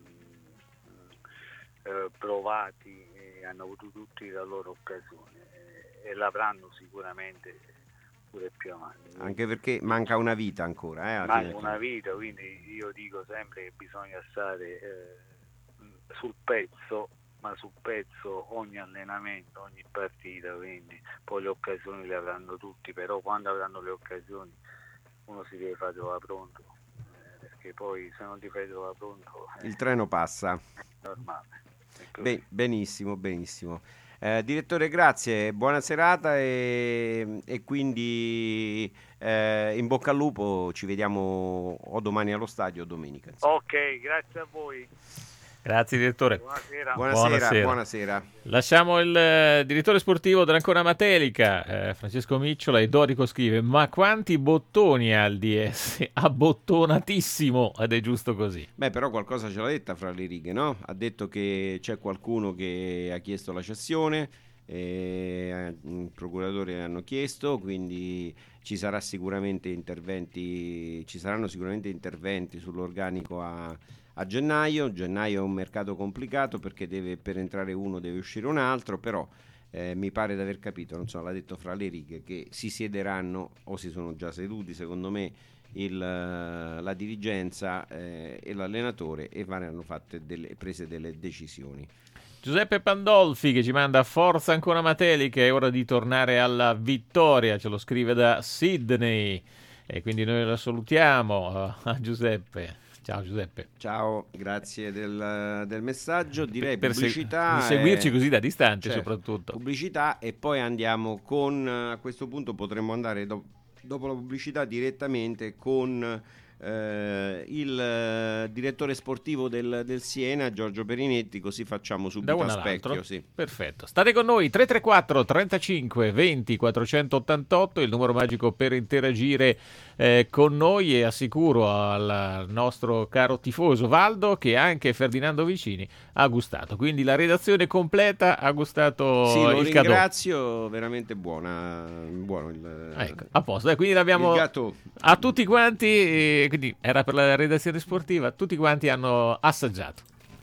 provati e hanno avuto tutti la loro occasione e l'avranno sicuramente pure più avanti. Anche perché manca una vita ancora. Manca una vita, quindi io dico sempre che bisogna stare sul pezzo, ma sul pezzo ogni allenamento, ogni partita, quindi poi le occasioni le avranno tutti, però quando avranno le occasioni uno si deve fare trovare pronto, perché poi se non ti fai trovare pronto il treno passa. È normale. Benissimo. Direttore, grazie, buona serata e quindi in bocca al lupo, ci vediamo o domani allo stadio o domenica. Ok, grazie a voi. Grazie direttore. Buonasera. Lasciamo il direttore sportivo dell'Ancona Matelica, Francesco Micciola, e Dorico scrive: ma quanti bottoni ha il DS? Abbottonatissimo, ed è giusto così. Beh, però qualcosa ce l'ha detta fra le righe, no? Ha detto che c'è qualcuno che ha chiesto la cessione, i procuratori hanno chiesto, quindi ci saranno sicuramente interventi sull'organico a gennaio. Gennaio è un mercato complicato perché per entrare uno deve uscire un altro, però mi pare di aver capito, non so, l'ha detto fra le righe, che si siederanno o si sono già seduti, secondo me, la dirigenza e l'allenatore, e verranno prese delle decisioni. Giuseppe Pandolfi che ci manda forza Ancona Matelica, è ora di tornare alla vittoria, ce lo scrive da Sydney, e quindi noi la salutiamo a Giuseppe. Ciao Giuseppe. Ciao, grazie del messaggio. Direi per pubblicità. seguirci così da distante, certo, soprattutto. Pubblicità, e poi andiamo a questo punto potremmo andare dopo la pubblicità direttamente con il direttore sportivo del Siena, Giorgio Perinetti, così facciamo subito a specchio. Sì. Perfetto. State con noi, 334 35 20 488, il numero magico per interagire con noi, e assicuro al nostro caro tifoso Valdo che anche Ferdinando Vicini ha gustato, quindi la redazione completa ha gustato sì, lo il cadeau. Ringrazio, veramente buono ecco, a posto, quindi l'abbiamo a tutti quanti, quindi era per la redazione sportiva, tutti quanti hanno assaggiato.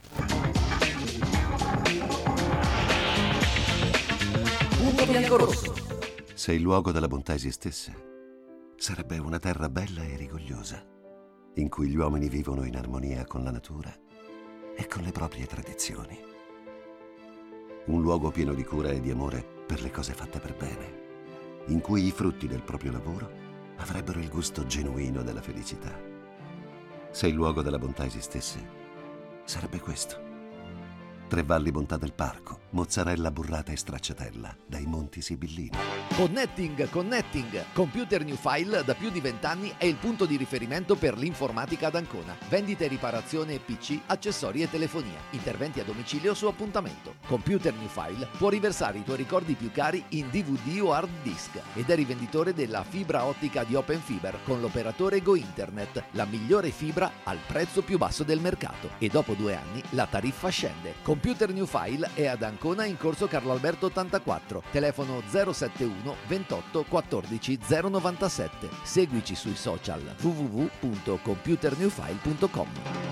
Punto bianco-rosso. Se il luogo della bontà esistesse, sarebbe una terra bella e rigogliosa, in cui gli uomini vivono in armonia con la natura e con le proprie tradizioni. Un luogo pieno di cura e di amore per le cose fatte per bene, in cui i frutti del proprio lavoro avrebbero il gusto genuino della felicità. Se il luogo della bontà esistesse, sarebbe questo. Tre Valli Bontà del Parco, mozzarella burrata e stracciatella dai Monti Sibillini. Connecting. Computer New File da più di 20 anni è il punto di riferimento per l'informatica ad Ancona. Vendita e riparazione PC, accessori e telefonia. Interventi a domicilio su appuntamento. Computer New File può riversare i tuoi ricordi più cari in DVD o hard disk ed è rivenditore della fibra ottica di Open Fiber con l'operatore Go Internet, la migliore fibra al prezzo più basso del mercato. E dopo 2 anni la tariffa scende. Computer New File è ad Ancona in corso Carlo Alberto 84, telefono 071 28 14 097. Seguici sui social www.computernewfile.com.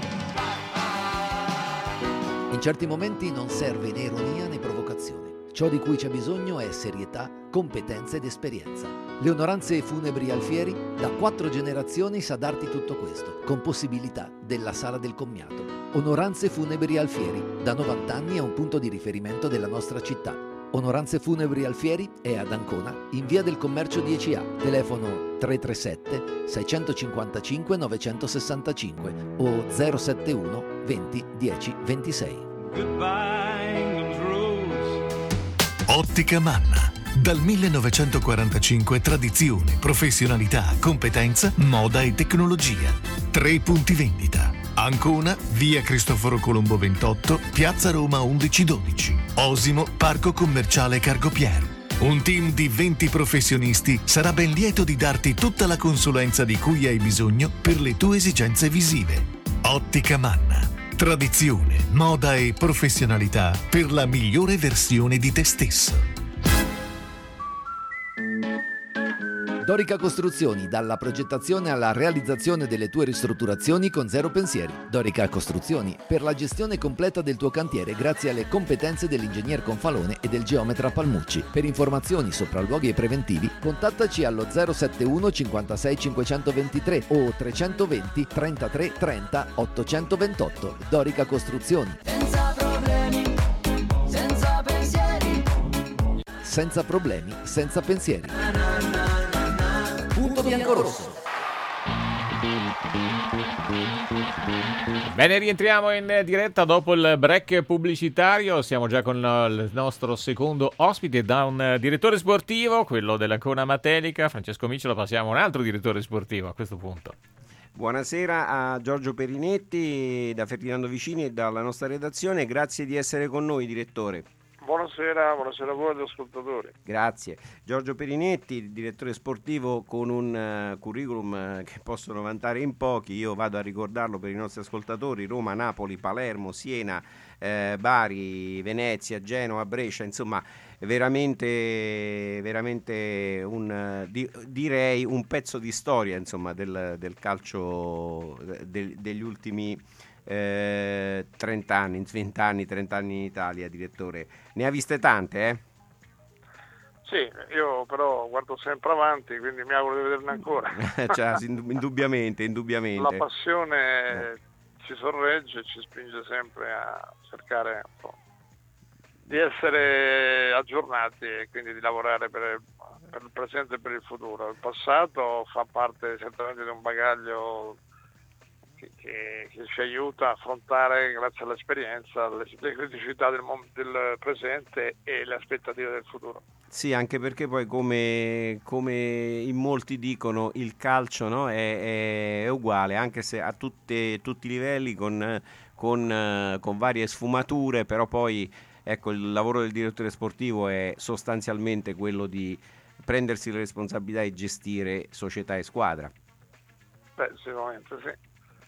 In certi momenti non serve né ironia né provocazione. Ciò di cui c'è bisogno è serietà, competenza ed esperienza. Le Onoranze Funebri Alfieri da 4 generazioni sa darti tutto questo, con possibilità della sala del commiato. Onoranze Funebri Alfieri, da 90 anni è un punto di riferimento della nostra città. Onoranze Funebri Alfieri è ad Ancona, in via del Commercio 10A, telefono 337 655 965 o 071 20 10 26. Ottica Manna. Dal 1945 tradizione, professionalità, competenza, moda e tecnologia. 3 punti vendita. Ancona, via Cristoforo Colombo 28, piazza Roma 1112. Osimo, parco commerciale Cargopier. Un team di 20 professionisti sarà ben lieto di darti tutta la consulenza di cui hai bisogno per le tue esigenze visive. Ottica Manna. Tradizione, moda e professionalità per la migliore versione di te stesso. Dorica Costruzioni, dalla progettazione alla realizzazione delle tue ristrutturazioni con zero pensieri. Dorica Costruzioni, per la gestione completa del tuo cantiere grazie alle competenze dell'ingegner Confalone e del geometra Palmucci. Per informazioni, sopralluoghi e preventivi, contattaci allo 071 56 523 o 320 33 30 828. Dorica Costruzioni. Senza problemi, senza pensieri. Senza problemi, senza pensieri. Punto bianco-rosso. Bene, rientriamo in diretta dopo il break pubblicitario. Siamo già con il nostro secondo ospite, da un direttore sportivo, quello dell'Ancona Matelica, Francesco Micciola. Passiamo a un altro direttore sportivo a questo punto. Buonasera a Giorgio Perinetti da Ferdinando Vicini e dalla nostra redazione, grazie di essere con noi, direttore. Buonasera a voi ascoltatori. Grazie. Giorgio Perinetti, direttore sportivo con un curriculum che possono vantare in pochi, io vado a ricordarlo per i nostri ascoltatori: Roma, Napoli, Palermo, Siena, Bari, Venezia, Genova, Brescia, insomma veramente direi un pezzo di storia, insomma, del calcio degli ultimi 30 anni, 20 anni, 30 anni in Italia, direttore. Ne ha viste tante, eh? Sì, io però guardo sempre avanti, quindi mi auguro di vederne ancora. Cioè, indubbiamente. La passione ci sorregge e ci spinge sempre a cercare di essere aggiornati e quindi di lavorare per il presente e per il futuro. Il passato fa parte certamente di un bagaglio che ci aiuta a affrontare, grazie all'esperienza, le criticità del presente e le aspettative del futuro. Sì, anche perché poi come in molti dicono, il calcio, no, è uguale, anche se a tutti i livelli, con varie sfumature, però poi ecco, il lavoro del direttore sportivo è sostanzialmente quello di prendersi le responsabilità e gestire società e squadra. Beh, sicuramente sì.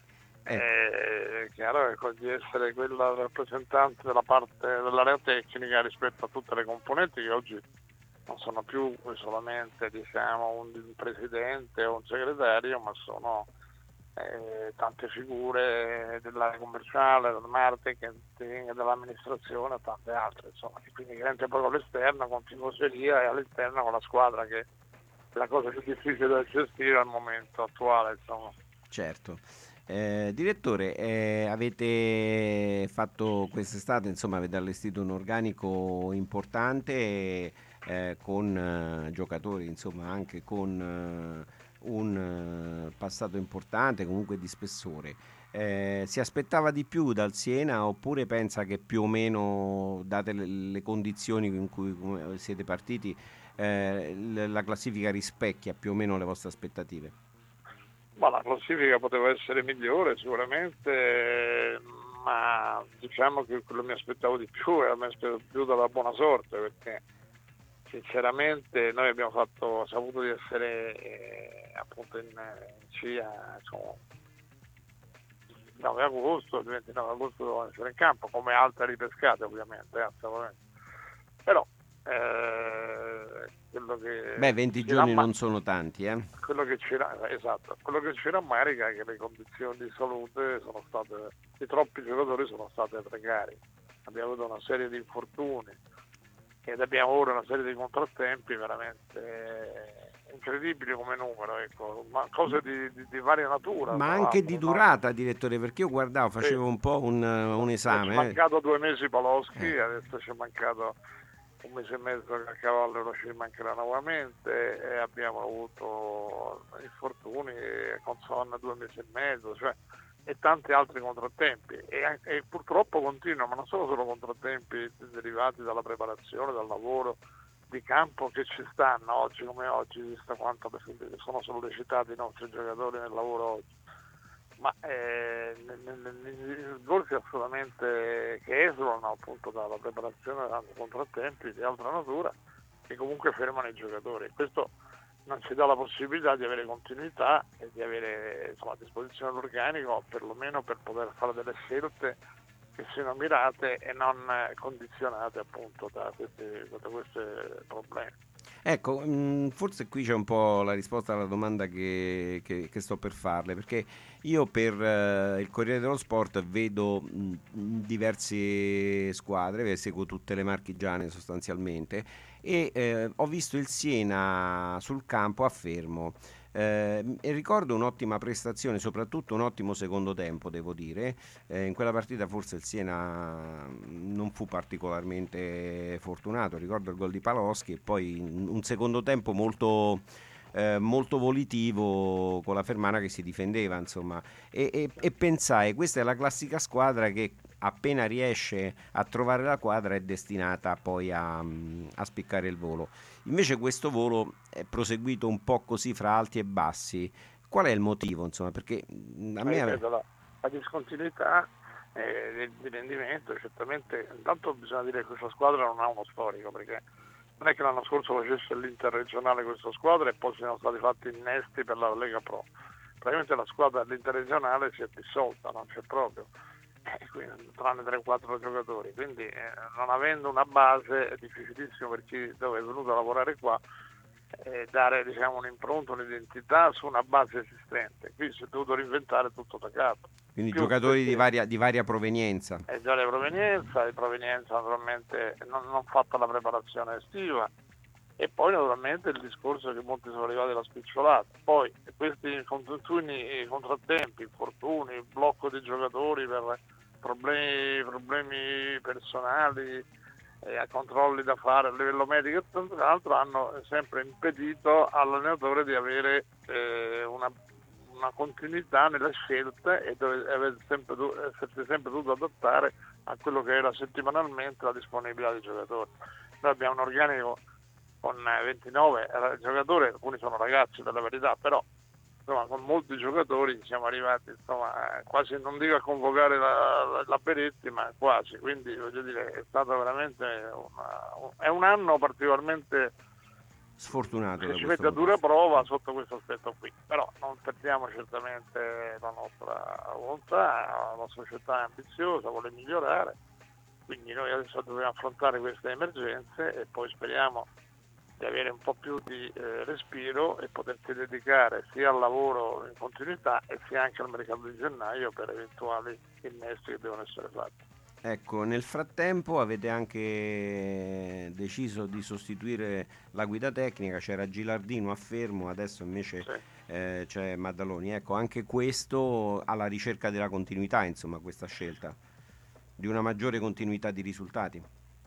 È chiaro che di essere quella rappresentante della parte dell'area tecnica rispetto a tutte le componenti che oggi non sono più solamente, diciamo, un presidente o un segretario, ma sono tante figure dell'area commerciale, del marketing, dell'amministrazione e tante altre, insomma, quindi entra poi con l'esterno, con tifoseria, e all'interno con la squadra, che è la cosa più difficile da gestire al momento attuale, insomma. Certo. Direttore, avete fatto quest'estate, insomma, avete allestito un organico importante con giocatori, insomma, anche con un passato importante, comunque di spessore. Si aspettava di più dal Siena, oppure pensa che più o meno, date le condizioni in cui siete partiti, la classifica rispecchia più o meno le vostre aspettative? Ma la classifica poteva essere migliore sicuramente, ma diciamo che quello che mi aspettavo di più era più dalla buona sorte, perché sinceramente noi abbiamo saputo di essere appunto in CIA, insomma, il 9 agosto, il 29 agosto dovevamo essere in campo, come altre ripescate ovviamente, assolutamente. Però quello che 20 giorni non sono tanti, quello che ci rammarica è che le condizioni di salute di troppi giocatori sono state precarie. Abbiamo avuto una serie di infortuni ed abbiamo ora una serie di contrattempi veramente incredibili come numero, ecco, ma cose di varia natura. Ma anche di durata, direttore, perché io guardavo, facevo un po' un esame. Ci è mancato 2 mesi Paloschi, adesso ci è mancato 1 mese e mezzo che a Cavallo ci mancherà nuovamente, e abbiamo avuto infortuni con Son 2 mesi e mezzo, cioè, e tanti altri contrattempi, e purtroppo continuano, ma non sono solo contrattempi derivati dalla preparazione, dal lavoro di campo che ci stanno oggi come oggi, vista quanto sono sollecitati i nostri giocatori nel lavoro oggi, ma svolti assolutamente che esulano appunto dalla preparazione da contrattempi di altra natura, che comunque fermano i giocatori. Questo non ci dà la possibilità di avere continuità e di avere, insomma, a disposizione l'organico, perlomeno per poter fare delle scelte che siano mirate e non condizionate appunto da questi problemi. Ecco, forse qui c'è un po' la risposta alla domanda che sto per farle, perché io per il Corriere dello Sport vedo diverse squadre, seguo tutte le marchigiane sostanzialmente, e ho visto il Siena sul campo a Fermo. E ricordo un'ottima prestazione, soprattutto un ottimo secondo tempo, devo dire. In quella partita forse il Siena non fu particolarmente fortunato, ricordo il gol di Paloschi e poi un secondo tempo molto volitivo, con la Fermana che si difendeva, insomma, e pensai, questa è la classica squadra che appena riesce a trovare la quadra è destinata poi a spiccare il volo. Invece questo volo è proseguito un po' così fra alti e bassi. qual è il motivo, insomma? Perché a me... Ripeto, la discontinuità di rendimento, certamente, intanto bisogna dire che questa squadra non ha uno storico, perché non è che l'anno scorso facesse l'interregionale questa squadra e poi siano stati fatti innesti per la Lega Pro. Praticamente la squadra dell'interregionale si è dissolta, non c'è proprio, quindi, tranne 3-4 giocatori, quindi non avendo una base è difficilissimo per chi dove è venuto a lavorare qua dare, diciamo, un'impronta, un'identità su una base esistente. Qui si è dovuto reinventare tutto da capo. Quindi giocatori di varia provenienza. È già di provenienza naturalmente non fatta la preparazione estiva, e poi naturalmente il discorso che molti sono arrivati alla spicciolata. Poi questi continui contrattempi, infortuni, blocco di giocatori per problemi personali, a controlli da fare a livello medico e tanto altro, hanno sempre impedito all'allenatore di avere una continuità nelle scelte e essersi sempre dovuto adattare a quello che era settimanalmente la disponibilità dei giocatori. Noi abbiamo un organico con 29 giocatori, alcuni sono ragazzi per la verità, però insomma, con molti giocatori siamo arrivati, insomma, quasi, non dico a convocare la Beretti, ma quasi, quindi voglio dire, è stato veramente è un anno particolarmente sfortunato, che ci mette a dura prova sotto questo aspetto qui, però non perdiamo certamente la nostra volontà, la società è ambiziosa, vuole migliorare, quindi noi adesso dobbiamo affrontare queste emergenze e poi speriamo di avere un po' più di respiro e potersi dedicare sia al lavoro in continuità e sia anche al mercato di gennaio per eventuali innesti che devono essere fatti. Ecco, nel frattempo avete anche deciso di sostituire la guida tecnica, c'era Gilardino a Fermo, adesso invece c'è Maddaloni. Ecco, anche questo alla ricerca della continuità, insomma, questa scelta di una maggiore continuità di risultati.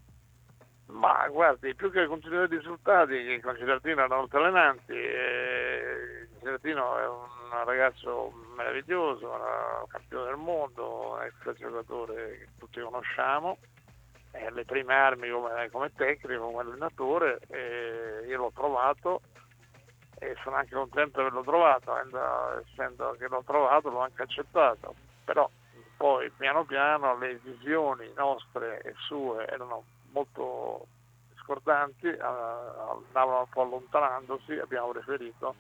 Ma guardi, più che continuità di risultati, che con Gilardino erano altalenanti, Gilardino è un ragazzo meraviglioso, un campione del mondo, un ex giocatore che tutti conosciamo, le prime armi come tecnico, come allenatore, io l'ho trovato e sono anche contento di averlo trovato, essendo che l'ho trovato l'ho anche accettato, però poi piano piano le visioni nostre e sue erano molto discordanti, andavano un po' allontanandosi, abbiamo preferito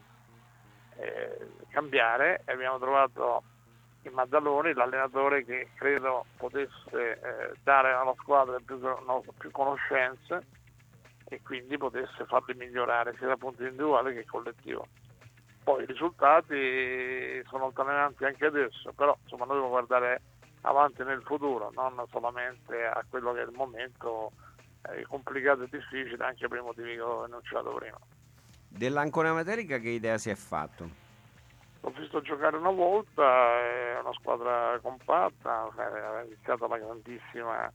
cambiare e abbiamo trovato in Maddaloni l'allenatore che credo potesse dare alla squadra più conoscenze e quindi potesse farli migliorare sia dal punto individuale che collettivo. Poi i risultati sono altalenanti anche adesso, però insomma noi dobbiamo guardare avanti nel futuro, non solamente a quello che è il momento complicato e difficile, anche per i motivi che ho enunciato prima. Dell'Ancona Materica che idea si è fatto? L'ho visto giocare una volta, è una squadra compatta, aveva iniziato alla grandissima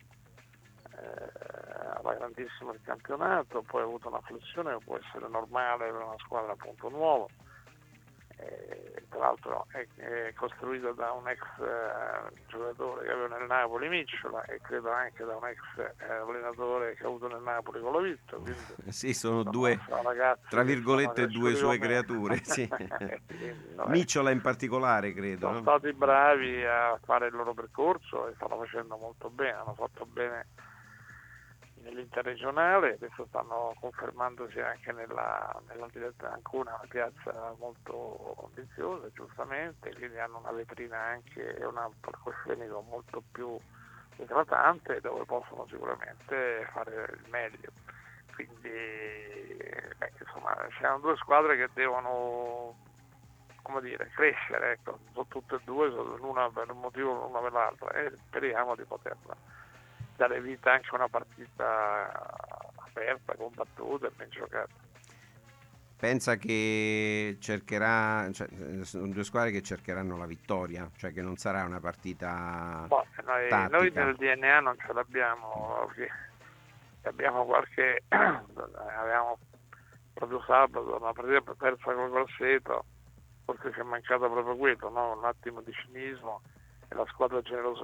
il campionato, poi ha avuto una flessione che può essere normale per una squadra appunto nuova. Tra l'altro è costruito da un ex giocatore che aveva nel Napoli Micciola e credo anche da un ex allenatore che ha avuto nel Napoli Colovitto. Sì, sono due, tra virgolette, due sue creature. Sì. Micciola in particolare, credo. Sono stati bravi a fare il loro percorso e stanno facendo molto bene, hanno fatto bene nell'interregionale, adesso stanno confermandosi anche nella diretta Ancona, una piazza molto ambiziosa, giustamente, quindi hanno una vetrina anche e un palcoscenico molto più eclatante dove possono sicuramente fare il meglio. Quindi insomma c'erano due squadre che devono, come dire, crescere, ecco, sono tutte e due, l'una per un motivo, l'una per l'altra, e speriamo di poterla dare vita anche a una partita aperta, combattuta e ben giocata. Pensa che cercherà, sono due squadre che cercheranno la vittoria, cioè che non sarà una partita noi nel DNA non ce l'abbiamo, abbiamo avevamo proprio sabato una partita persa con Grosseto, forse ci è mancato proprio quello, no? Un attimo di cinismo. La squadra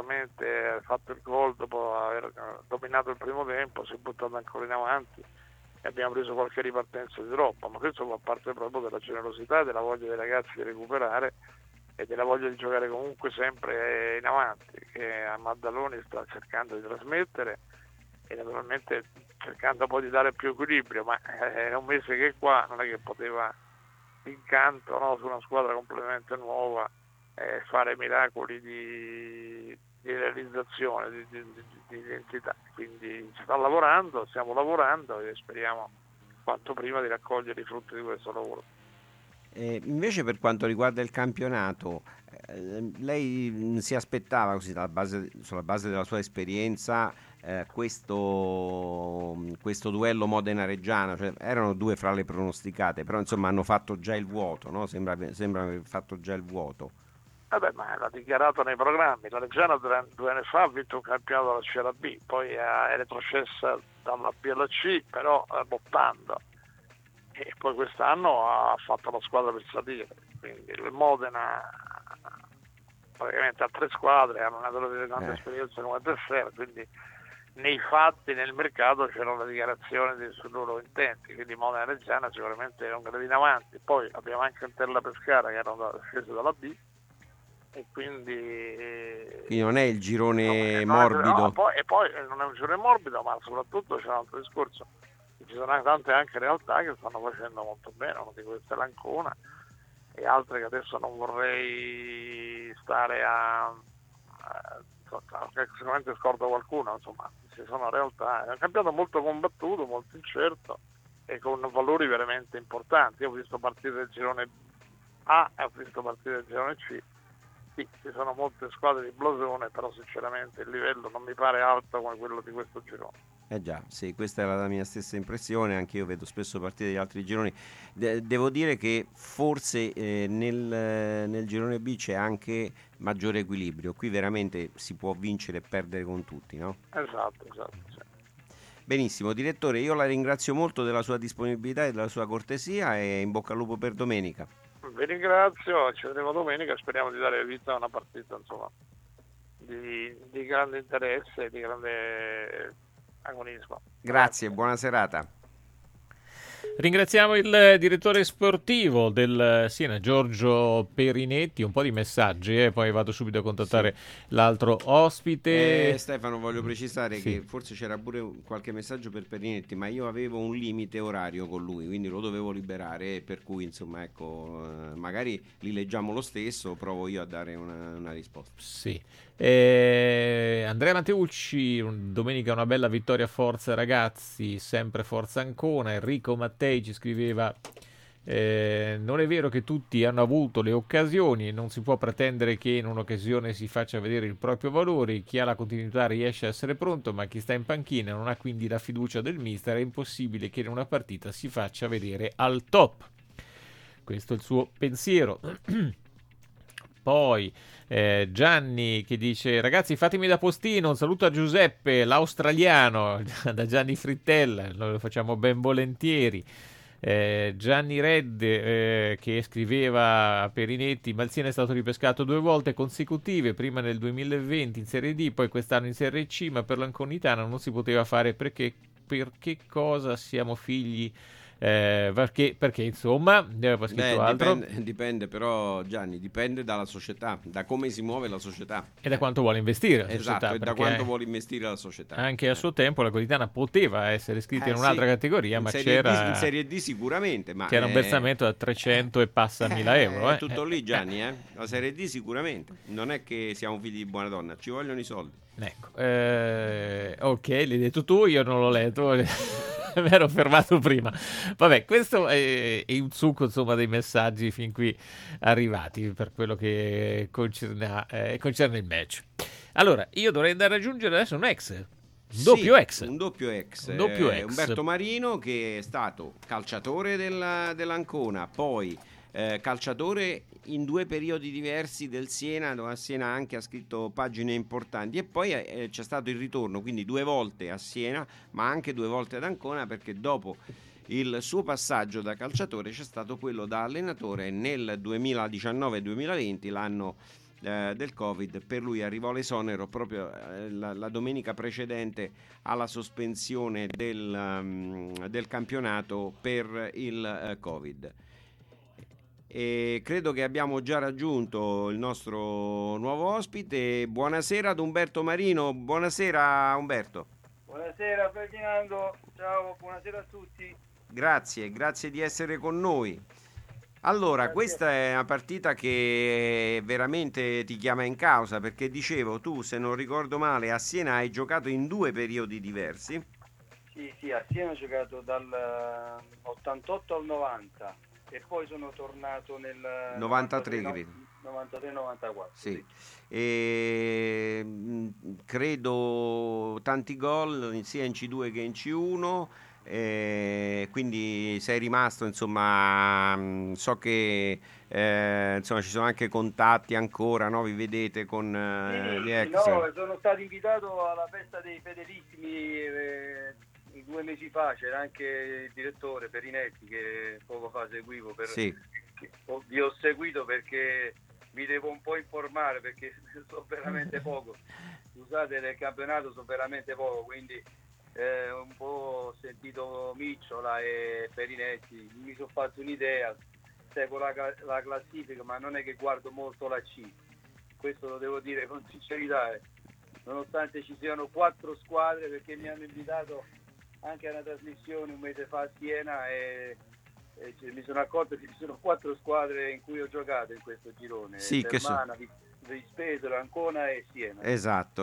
generosamente ha fatto il gol dopo aver dominato il primo tempo, si è buttata ancora in avanti e abbiamo preso qualche ripartenza di troppo, ma questo fa parte proprio della generosità e della voglia dei ragazzi di recuperare e della voglia di giocare comunque sempre in avanti, che a Maddaloni sta cercando di trasmettere e naturalmente cercando poi di dare più equilibrio, ma è un mese che qua non è che poteva l'incanto, no, su una squadra completamente nuova fare miracoli di realizzazione, di identità. Quindi si sta lavorando, stiamo lavorando e speriamo quanto prima di raccogliere i frutti di questo lavoro. Invece per quanto riguarda il campionato, lei si aspettava, così sulla base della sua esperienza, questo duello Modena-Reggiana, cioè, erano due fra le pronosticate, però insomma hanno fatto già il vuoto, no? Sembra aver fatto già il vuoto. Vabbè, ma l'ha dichiarato nei programmi, la Reggiana 2 anni fa ha vinto un campionato dalla C alla B, poi è retrocessa dalla B alla C, però lottando, e poi quest'anno ha fatto la squadra per salire, quindi il Modena praticamente ha 3 squadre, hanno una loro grande esperienza come terza, quindi nei fatti, nel mercato c'erano le dichiarazioni sui loro intenti, quindi Modena e Reggiana sicuramente è un gradino avanti. Poi abbiamo anche Antella Pescara che erano scesi dalla B, e quindi non è il girone morbido. No, e poi non è un girone morbido, ma soprattutto c'è un altro discorso: ci sono tante anche realtà che stanno facendo molto bene, una di queste è l'Ancona e altre che adesso non vorrei stare sicuramente scordo qualcuno, insomma ci sono realtà. È un campionato molto combattuto, molto incerto e con valori veramente importanti. Io ho visto partite del girone A e ho visto partite del girone C. Sì, ci sono molte squadre di blasone, però sinceramente il livello non mi pare alto come quello di questo girone. Già, sì, questa è la mia stessa impressione, anche io vedo spesso partite degli altri gironi. Devo dire che forse nel girone B c'è anche maggiore equilibrio, qui veramente si può vincere e perdere con tutti, no? Esatto, sì. Benissimo, direttore, io la ringrazio molto della sua disponibilità e della sua cortesia e in bocca al lupo per domenica. Vi ringrazio, ci vedremo domenica, speriamo di dare vita a una partita insomma di grande interesse e di grande agonismo. Grazie, buona serata. Ringraziamo il direttore sportivo del Siena, Giorgio Perinetti. Un po' di messaggi e poi vado subito a contattare l'altro ospite. Stefano, voglio precisare che forse c'era pure qualche messaggio per Perinetti, ma io avevo un limite orario con lui, quindi lo dovevo liberare, per cui insomma ecco, magari li leggiamo lo stesso, provo io a dare una risposta. Sì. Andrea Matteucci, domenica una bella vittoria, forza ragazzi, sempre forza Ancona. Enrico Mattei ci scriveva non è vero che tutti hanno avuto le occasioni, non si può pretendere che in un'occasione si faccia vedere il proprio valore, chi ha la continuità riesce a essere pronto, ma chi sta in panchina non ha quindi la fiducia del mister, è impossibile che in una partita si faccia vedere al top. Questo è il suo pensiero. Poi Gianni che dice: ragazzi, fatemi da postino un saluto a Giuseppe, l'australiano, da Gianni Frittella, lo facciamo ben volentieri. Gianni Redde che scriveva a Perinetti: Malzina è stato ripescato 2 volte consecutive, prima nel 2020 in Serie D, poi quest'anno in Serie C, ma per l'Anconitana non si poteva fare perché cosa siamo figli. Perché insomma scritto altro. Dipende però, Gianni, dipende dalla società, da come si muove la società e da quanto vuole investire la esatto, società, e da quanto vuole investire la società. Anche a suo tempo la Quotidiana poteva essere iscritta in un'altra categoria, in ma c'era in Serie D sicuramente, ma c'era un versamento da 300 e passa 1000 euro. È tutto lì, Gianni, la Serie D sicuramente. Non è che siamo figli di buona donna, ci vogliono i soldi. Ecco, ok, l'hai detto tu, io non l'ho letto. Mi ero fermato prima. Vabbè, questo è un succo insomma dei messaggi fin qui arrivati per quello che concerne il match. Allora, io dovrei andare a raggiungere adesso un doppio ex. Umberto Marino, che è stato calciatore dell'Ancona, poi calciatore in 2 periodi diversi del Siena, dove a Siena anche ha scritto pagine importanti, e poi c'è stato il ritorno, quindi 2 volte a Siena ma anche 2 volte ad Ancona, perché dopo il suo passaggio da calciatore c'è stato quello da allenatore nel 2019-2020, l'anno del Covid. Per lui arrivò l'esonero proprio la domenica precedente alla sospensione del campionato per il Covid. E credo che abbiamo già raggiunto il nostro nuovo ospite. Buonasera ad Umberto Marino. Buonasera Umberto. Buonasera Ferdinando, ciao, buonasera a tutti. Grazie di essere con noi. Allora, Grazie. Questa è una partita che veramente ti chiama in causa, perché dicevo, tu, se non ricordo male, a Siena hai giocato in 2 periodi diversi. Sì, a Siena ho giocato dal 88 al 90 e poi sono tornato nel 93 credo. 93-94. Sì. E credo tanti gol sia in C2 che in C1. Quindi sei rimasto, insomma, so che insomma ci sono anche contatti ancora, no? Vi vedete con gli ex? No, sono stato invitato alla festa dei fedelissimi 2 mesi fa, c'era anche il direttore Perinetti che poco fa seguivo, Sì. vi ho seguito perché vi devo un po' informare perché so veramente poco, scusate, nel campionato so veramente poco, quindi un po' ho sentito Micciola e Perinetti, mi sono fatto un'idea, seguo la classifica, ma non è che guardo molto la C, questo lo devo dire con sincerità, nonostante ci siano 4 squadre, perché mi hanno invitato anche a una trasmissione un mese fa a Siena e mi sono accorto che ci sono 4 squadre in cui ho giocato in questo girone, Sì, che Fermana, Vispesero, Ancona e Siena. Esatto.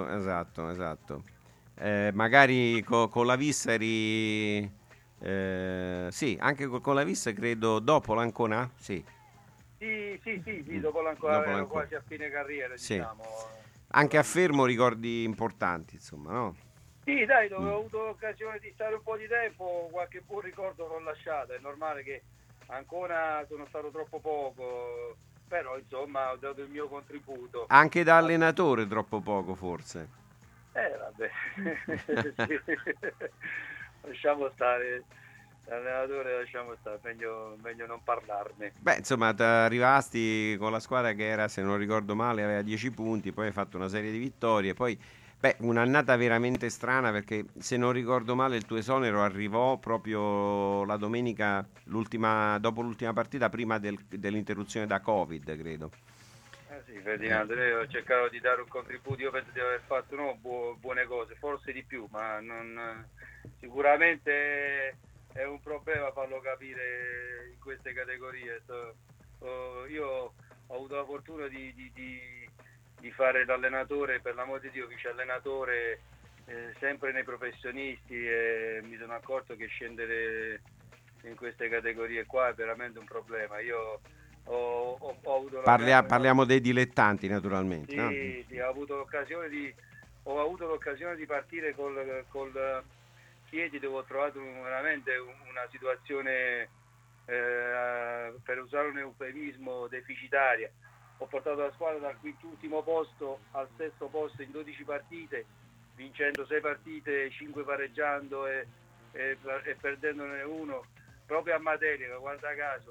Magari con la Vissari, sì, anche con la Vissari credo dopo l'Ancona, sì. Sì, dopo l'Ancona ero quasi a fine carriera, Sì. diciamo. Anche a Fermo ricordi importanti, insomma, no? Sì, dai, dove ho avuto l'occasione di stare un po' di tempo, qualche buon ricordo l'ho lasciato, è normale che ancora sono stato troppo poco, però insomma ho dato il mio contributo. Anche da allenatore troppo poco, forse. Vabbè, sì. Lasciamo stare, l'allenatore lasciamo stare, meglio non parlarne. Beh, insomma, arrivasti con la squadra che era, se non ricordo male, aveva 10 punti, poi hai fatto una serie di vittorie, poi un'annata veramente strana, perché se non ricordo male il tuo esonero arrivò proprio la domenica, dopo l'ultima partita, prima dell'interruzione da Covid, credo. Sì, Ferdinando, io ho cercato di dare un contributo, io penso di aver fatto buone cose, forse di più, ma sicuramente è un problema farlo capire in queste categorie. Io ho avuto la fortuna di fare l'allenatore, per l'amor di Dio, vice allenatore sempre nei professionisti, e mi sono accorto che scendere in queste categorie qua è veramente un problema. Io ho avuto Parliamo dei dilettanti, naturalmente. Sì, no? Sì, ho avuto l'occasione di partire col Chieti, dove ho trovato veramente una situazione, per usare un eufemismo, deficitaria. Ho portato la squadra dal quintultimo posto al 6° posto in 12 partite, vincendo 6 partite, 5 pareggiando e perdendone 1, proprio a Materica, guarda caso.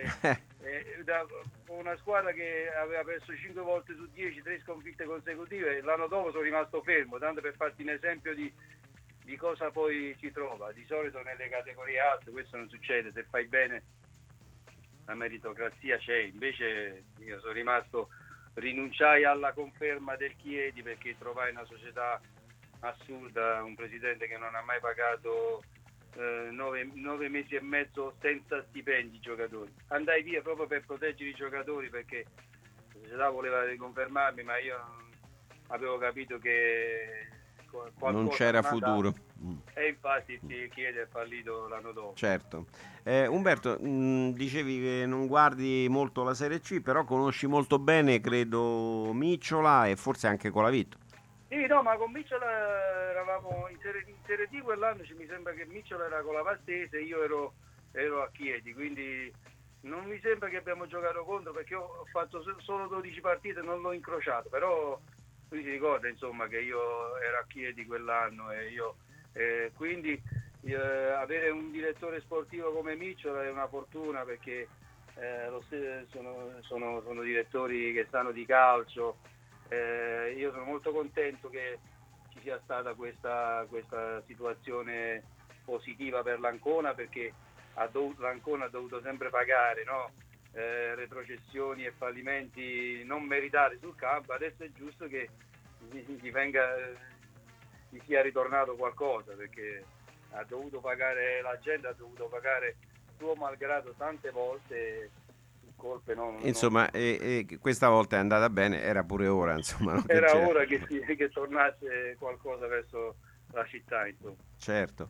Una squadra che aveva perso 5 volte su 10, 3 sconfitte consecutive, l'anno dopo sono rimasto fermo, tanto per farti un esempio di cosa poi si trova. Di solito nelle categorie alte questo non succede, se fai bene la meritocrazia c'è, invece io sono rimasto, rinunciai alla conferma del Chiedi perché trovai una società assurda, un presidente che non ha mai pagato 9 mesi e mezzo senza stipendi i giocatori. Andai via proprio per proteggere i giocatori, perché la società voleva riconfermarmi, ma io avevo capito che non c'era futuro. E infatti ti Chiedi è fallito l'anno dopo. Certo. Umberto, dicevi che non guardi molto la Serie C, però conosci molto bene, credo, Micciola e forse anche Colavito. Sì, no, ma con Micciola eravamo in Serie D quell'anno, mi sembra che Micciola era con la Vastese e io ero a Chieti, quindi non mi sembra che abbiamo giocato contro, perché ho fatto solo 12 partite e non l'ho incrociato, però lui si ricorda, insomma, che io ero a Chieti quell'anno e quindi avere un direttore sportivo come Micciola è una fortuna, perché sono direttori che sanno di calcio. Io sono molto contento che ci sia stata questa situazione positiva per l'Ancona, perché l'Ancona ha dovuto sempre pagare, no? Retrocessioni e fallimenti non meritati sul campo. Adesso è giusto che gli sia ritornato qualcosa, perché ha dovuto pagare, la gente ha dovuto pagare suo malgrado tante volte colpe. Insomma, questa volta è andata bene, era pure ora, insomma. Era ora che tornasse qualcosa verso la città, insomma. Certo.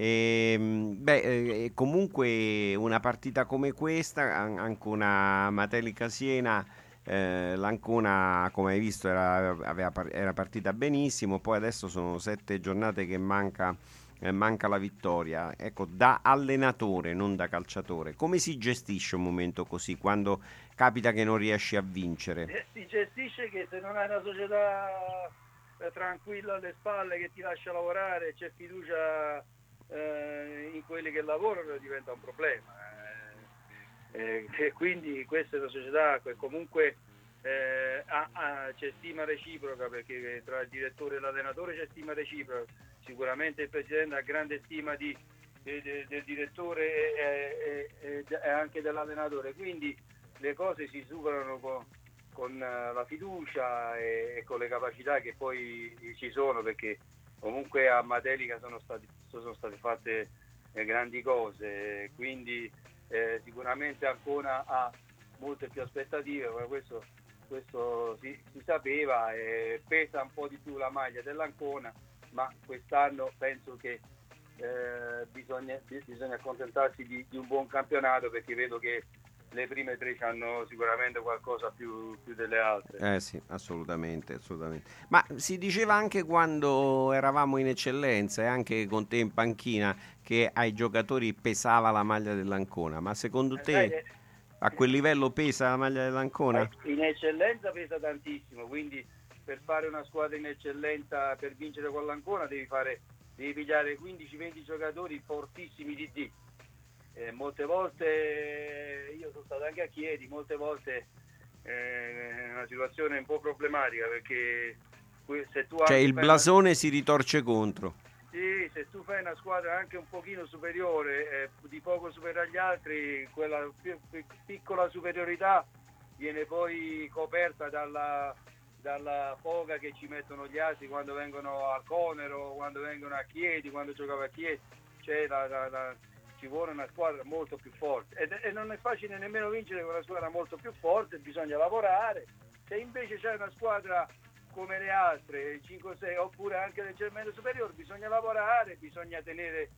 Comunque una partita come questa, Ancona Matelica Siena, l'Ancona, come hai visto, era partita benissimo, poi adesso sono 7 giornate che manca la vittoria. Ecco, da allenatore, non da calciatore, come si gestisce un momento così, quando capita che non riesci a vincere? Si gestisce che se non hai una società tranquilla alle spalle che ti lascia lavorare, c'è fiducia in quelli che lavorano, diventa un problema. E quindi questa è una società che comunque c'è stima reciproca, perché tra il direttore e l'allenatore c'è stima reciproca. Sicuramente il presidente ha grande stima del direttore e anche dell'allenatore, quindi le cose si superano con la fiducia e con le capacità che poi ci sono, perché comunque a Matelica sono state fatte grandi cose, quindi sicuramente Ancona ha molte più aspettative, ma questo si sapeva, e pesa un po' di più la maglia dell'Ancona, ma quest'anno penso che bisogna accontentarsi di un buon campionato, perché vedo che le prime 3 hanno sicuramente qualcosa più delle altre. Sì, assolutamente. Ma si diceva anche quando eravamo in eccellenza, e anche con te in panchina, che ai giocatori pesava la maglia dell'Ancona, ma secondo te a quel livello pesa la maglia dell'Ancona? In eccellenza pesa tantissimo, quindi per fare una squadra in eccellenza, per vincere con l'Ancona devi pigliare 15-20 giocatori fortissimi di D. Molte volte io sono stato anche a Chieti, molte volte è una situazione un po' problematica, perché se tu il blasone si ritorce contro. Sì, se tu fai una squadra anche un pochino superiore, di poco superiore agli altri, quella piccola superiorità viene poi coperta dalla foga che ci mettono gli altri quando vengono a Conero, quando vengono a Chieti, quando giocava a Chieti. Ci vuole una squadra molto più forte, e non è facile nemmeno vincere con una squadra molto più forte, bisogna lavorare. Se invece c'è una squadra come le altre, 5-6, oppure anche leggermente superiore, bisogna lavorare, bisogna tenere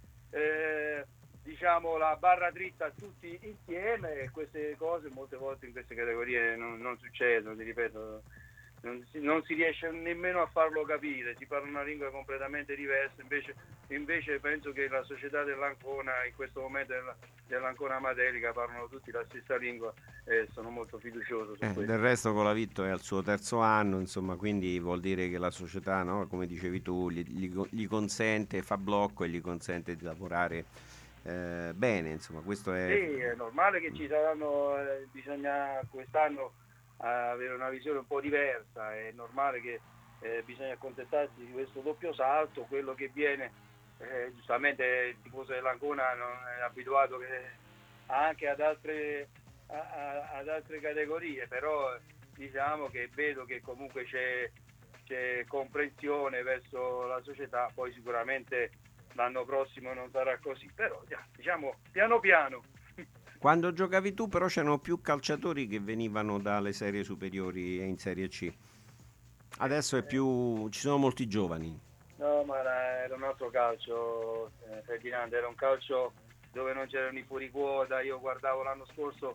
la barra dritta tutti insieme, e queste cose molte volte in queste categorie non succedono, ti ripeto. Non si riesce nemmeno a farlo capire, si parla una lingua completamente diversa, invece penso che la società dell'Ancona, in questo momento dell'Ancona Matelica, parlano tutti la stessa lingua e sono molto fiducioso su questo. Del resto Colavitto è al suo 3° anno, insomma, quindi vuol dire che la società, no, come dicevi tu, gli consente, fa blocco e gli consente di lavorare bene, insomma, questo è... Sì, è normale che ci saranno, bisogna quest'anno avere una visione un po' diversa, è normale che bisogna accontentarsi di questo doppio salto. Quello che viene, giustamente il tifoso dell'Ancona non è abituato anche ad altre categorie, però diciamo che vedo che comunque c'è comprensione verso la società. Poi sicuramente l'anno prossimo non sarà così, però diciamo piano piano. Quando giocavi tu però c'erano più calciatori che venivano dalle serie superiori e in Serie C. Adesso ci sono molti giovani. No, ma era un altro calcio, Ferdinando, era un calcio dove non c'erano i fuori quota. Io guardavo l'anno scorso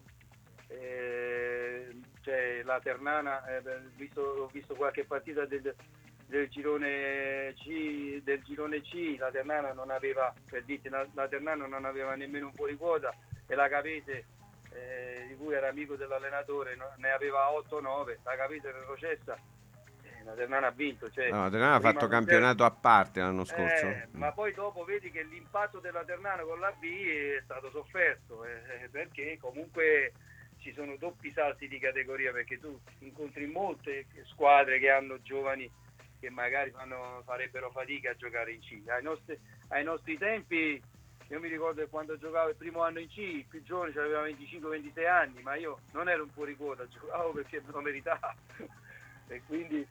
la Ternana, ho visto qualche partita del girone C, la Ternana non aveva, la Ternana non aveva nemmeno un fuori quota, e la Cavese, di cui era amico dell'allenatore, ne aveva 8-9, la Cavese retrocessa, la Ternana ha vinto. La Ternana ha fatto campionato a parte l'anno scorso. Ma poi dopo vedi che l'impatto della Ternana con la B è stato sofferto, perché comunque sono doppi salti di categoria, perché tu incontri molte squadre che hanno giovani che magari farebbero fatica a giocare in C. Ai nostri tempi, io mi ricordo che quando giocavo il primo anno in C, il più giovane aveva 25-26 anni, ma io non ero un fuori quota, giocavo perché me lo meritavo. E quindi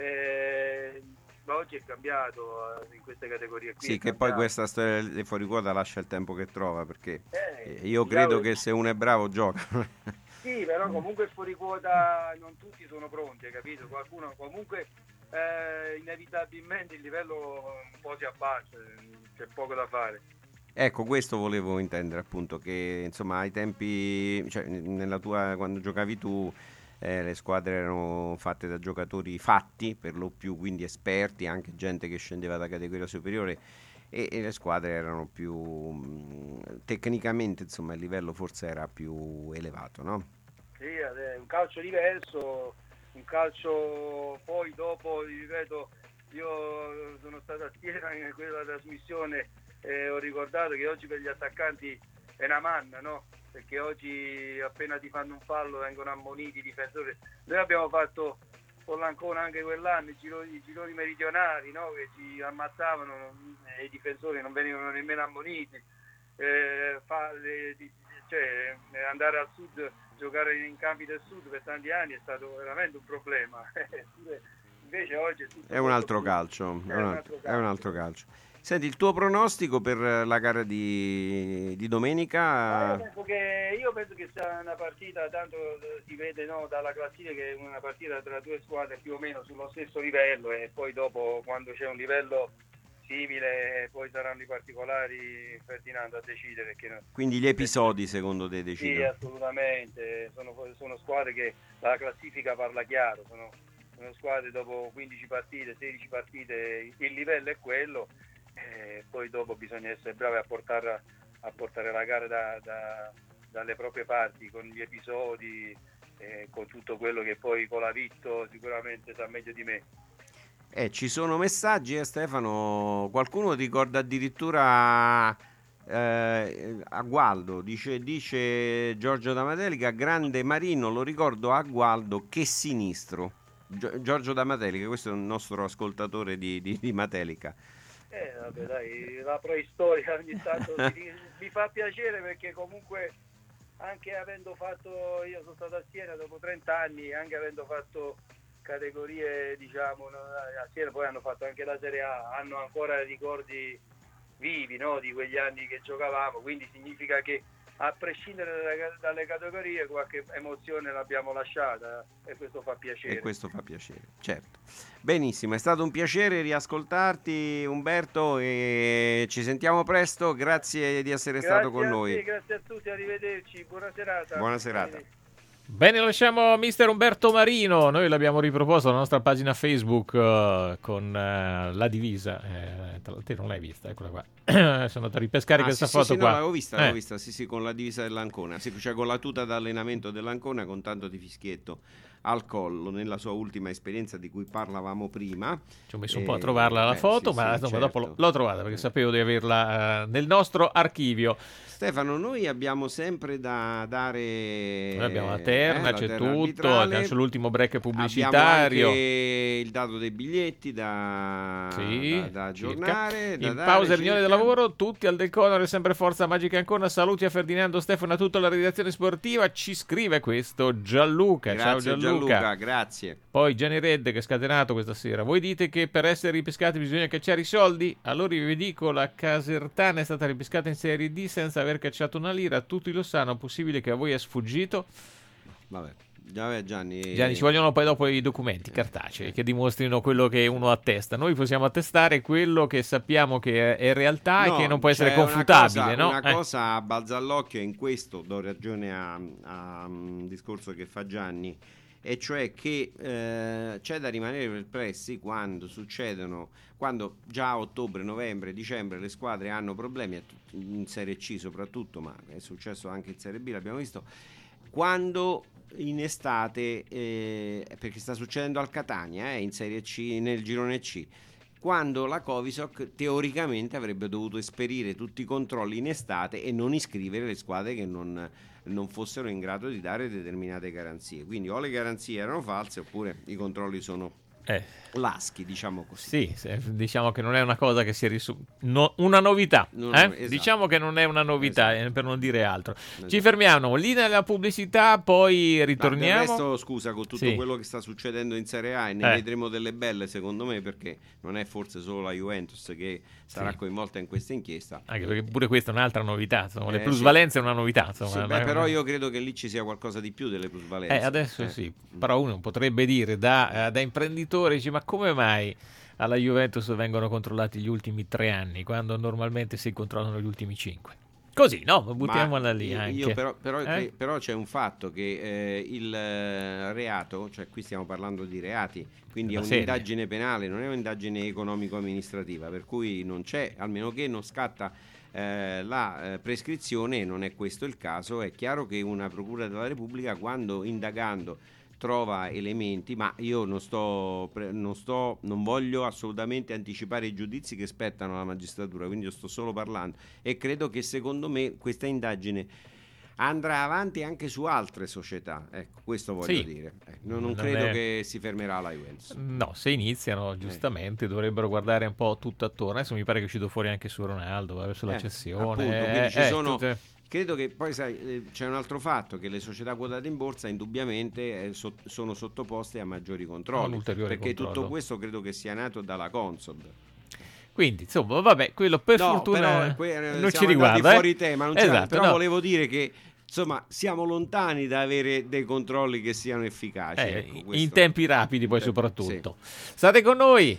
ma oggi è cambiato in queste categorie qui. Sì, che poi questa storia del fuori quota lascia il tempo che trova, perché io credo che se uno è bravo gioca. Sì, però comunque fuori quota non tutti sono pronti, hai capito? Qualcuno comunque inevitabilmente il livello un po' si abbassa, c'è poco da fare. Ecco, questo volevo intendere, appunto, che insomma ai tempi, cioè quando giocavi tu, le squadre erano fatte da giocatori fatti, per lo più, quindi esperti, anche gente che scendeva da categoria superiore, e le squadre erano più tecnicamente, insomma, il livello forse era più elevato, no? Sì, è un calcio diverso, un calcio poi dopo, ripeto, io sono stato a Siena in quella trasmissione e ho ricordato che oggi per gli attaccanti è una manna, no? Perché oggi appena ti fanno un fallo vengono ammoniti i difensori. Noi abbiamo fatto con l'Ancona anche quell'anno i gironi meridionali, no? Che ci ammazzavano e i difensori non venivano nemmeno ammoniti. Andare al sud, giocare in campi del sud per tanti anni è stato veramente un problema. Invece oggi è un altro calcio. È un altro calcio. Senti, il tuo pronostico per la gara di domenica? Io penso che sia una partita, tanto si vede, no, dalla classifica, che è una partita tra due squadre più o meno sullo stesso livello, e poi dopo, quando c'è un livello simile, poi saranno i particolari, Ferdinando, a decidere. Quindi gli episodi secondo te decidono? Sì, assolutamente, sono squadre che la classifica parla chiaro, sono squadre dopo 15 partite, 16 partite, il livello è quello. Poi dopo bisogna essere bravi a portare la gara dalle proprie parti, con gli episodi, con tutto quello che poi Colavitto sicuramente sa meglio di me. Ci sono messaggi, Stefano. Qualcuno ricorda addirittura a Gualdo, dice Giorgio da Matelica, grande Marino, lo ricordo a Gualdo che sinistro. Giorgio da Matelica, questo è un nostro ascoltatore di Matelica. Vabbè, dai, la preistoria ogni tanto mi fa piacere, perché comunque anche avendo fatto, io sono stato a Siena dopo 30 anni, anche avendo fatto categorie, diciamo, a Siena poi hanno fatto anche la Serie A, hanno ancora ricordi vivi, no, di quegli anni che giocavamo, quindi significa che a prescindere dalle categorie qualche emozione l'abbiamo lasciata, e questo fa piacere. Certo. Benissimo, è stato un piacere riascoltarti, Umberto, e ci sentiamo presto. Grazie di essere stato con noi. Grazie a tutti, arrivederci, buona serata. Buona serata. Bene, lasciamo mister Umberto Marino. Noi l'abbiamo riproposto alla nostra pagina Facebook con la divisa. Te non l'hai vista, eccola qua. Sono andato a ripescare questa foto qua. No, l'avevo vista, sì, con la divisa dell'Ancona, cioè con la tuta d'allenamento dell'Ancona, con tanto di fischietto al collo, nella sua ultima esperienza di cui parlavamo prima. Ci ho messo un po' a trovarla la foto, ma dopo l'ho trovata, perché sapevo di averla nel nostro archivio. Stefano, noi abbiamo sempre da dare. Noi abbiamo la terna, c'è tutto, c'è l'ultimo break pubblicitario. Abbiamo anche il dato dei biglietti da aggiornare. In pausa riunione del lavoro, tutti al decorre, sempre Forza Magica Ancona. Saluti a Ferdinando, Stefano, a tutta la redazione sportiva. Ci scrive questo Gianluca. Grazie, ciao Gianluca. Grazie. Poi Gianni Red, che è scatenato questa sera. Voi dite che per essere ripescati bisogna cacciare i soldi? Allora io vi dico, la Casertana è stata ripescata in Serie D senza aver cacciato una lira. Tutti lo sanno, possibile che a voi è sfuggito? Vabbè, Gianni, ci vogliono poi dopo i documenti cartacei che dimostrino quello che uno attesta. Noi possiamo attestare quello che sappiamo che è realtà e che non può essere confutabile. Una cosa balza all'occhio, e in questo do ragione a un discorso che fa Gianni, e cioè che c'è da rimanere perplessi quando già a ottobre, novembre, dicembre le squadre hanno problemi, in Serie C soprattutto, ma è successo anche in Serie B, l'abbiamo visto, quando in estate, perché sta succedendo al Catania, in Serie C, nel girone C, quando la Covisoc teoricamente avrebbe dovuto esperire tutti i controlli in estate e non iscrivere le squadre che non non fossero in grado di dare determinate garanzie. Quindi o le garanzie erano false oppure i controlli sono laschi, diciamo così. Sì, diciamo che non è una cosa che si una novità. Esatto. Diciamo che non è una novità, per non dire altro. Ci fermiamo lì nella pubblicità, poi ritorniamo. Del resto, scusa, con tutto quello che sta succedendo in Serie A, e ne vedremo delle belle, secondo me, perché non è forse solo la Juventus che sarà coinvolta in questa inchiesta. Anche perché pure questa è un'altra novità, insomma, le plusvalenze è una novità. Insomma, però io credo che lì ci sia qualcosa di più delle plusvalenze. Adesso sì, però uno potrebbe dire da imprenditore, dice, ma come mai alla Juventus vengono controllati gli ultimi 3 anni quando normalmente si controllano gli ultimi 5? Così, no? Buttiamola lì anche. Però c'è un fatto che il reato, cioè qui stiamo parlando di reati, quindi è un'indagine penale, non è un'indagine economico-amministrativa, per cui non c'è, almeno che non scatta la prescrizione, non è questo il caso. È chiaro che una procura della Repubblica, quando indagando trova elementi, ma io non voglio assolutamente anticipare i giudizi che spettano alla magistratura, quindi io sto solo parlando, e credo che secondo me questa indagine andrà avanti anche su altre società, ecco, questo voglio dire. Non credo che si fermerà la Juventus. No, se iniziano giustamente dovrebbero guardare un po' tutto attorno. Adesso mi pare che è uscito fuori anche su Ronaldo, verso la cessione, appunto, quindi ci sono tutte... Credo che poi c'è un altro fatto, che le società quotate in borsa indubbiamente sono sottoposte a maggiori controlli, perché tutto questo credo che sia nato dalla Consob. Quindi insomma, vabbè, quello per fortuna non ci riguarda. Fuori tema, però no. volevo dire che insomma siamo lontani da avere dei controlli che siano efficaci. Ecco, in tempi rapidi poi soprattutto. Sì. State con noi.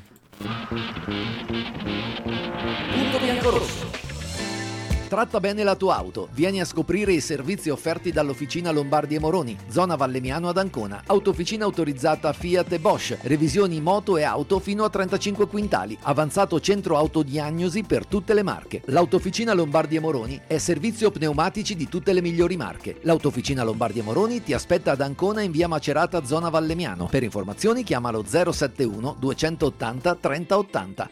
Punto bianco-rosso. Tratta bene la tua auto. Vieni a scoprire i servizi offerti dall'Officina Lombardi e Moroni, zona Vallemiano ad Ancona. Autofficina autorizzata Fiat e Bosch. Revisioni moto e auto fino a 35 quintali. Avanzato centro autodiagnosi per tutte le marche. L'Autofficina Lombardi e Moroni è servizio pneumatici di tutte le migliori marche. L'Autofficina Lombardi e Moroni ti aspetta ad Ancona in via Macerata, zona Vallemiano. Per informazioni chiamalo 071 280 3080.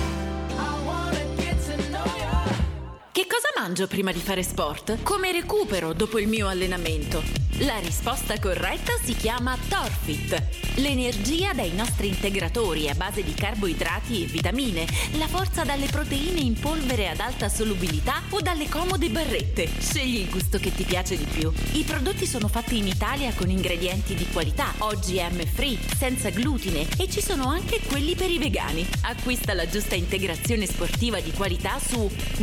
Che cosa mangio prima di fare sport? Come recupero dopo il mio allenamento? La risposta corretta si chiama Torfit. L'energia dai nostri integratori a base di carboidrati e vitamine, la forza dalle proteine in polvere ad alta solubilità o dalle comode barrette. Scegli il gusto che ti piace di più. I prodotti sono fatti in Italia con ingredienti di qualità, OGM free, senza glutine, e ci sono anche quelli per i vegani. Acquista la giusta integrazione sportiva di qualità su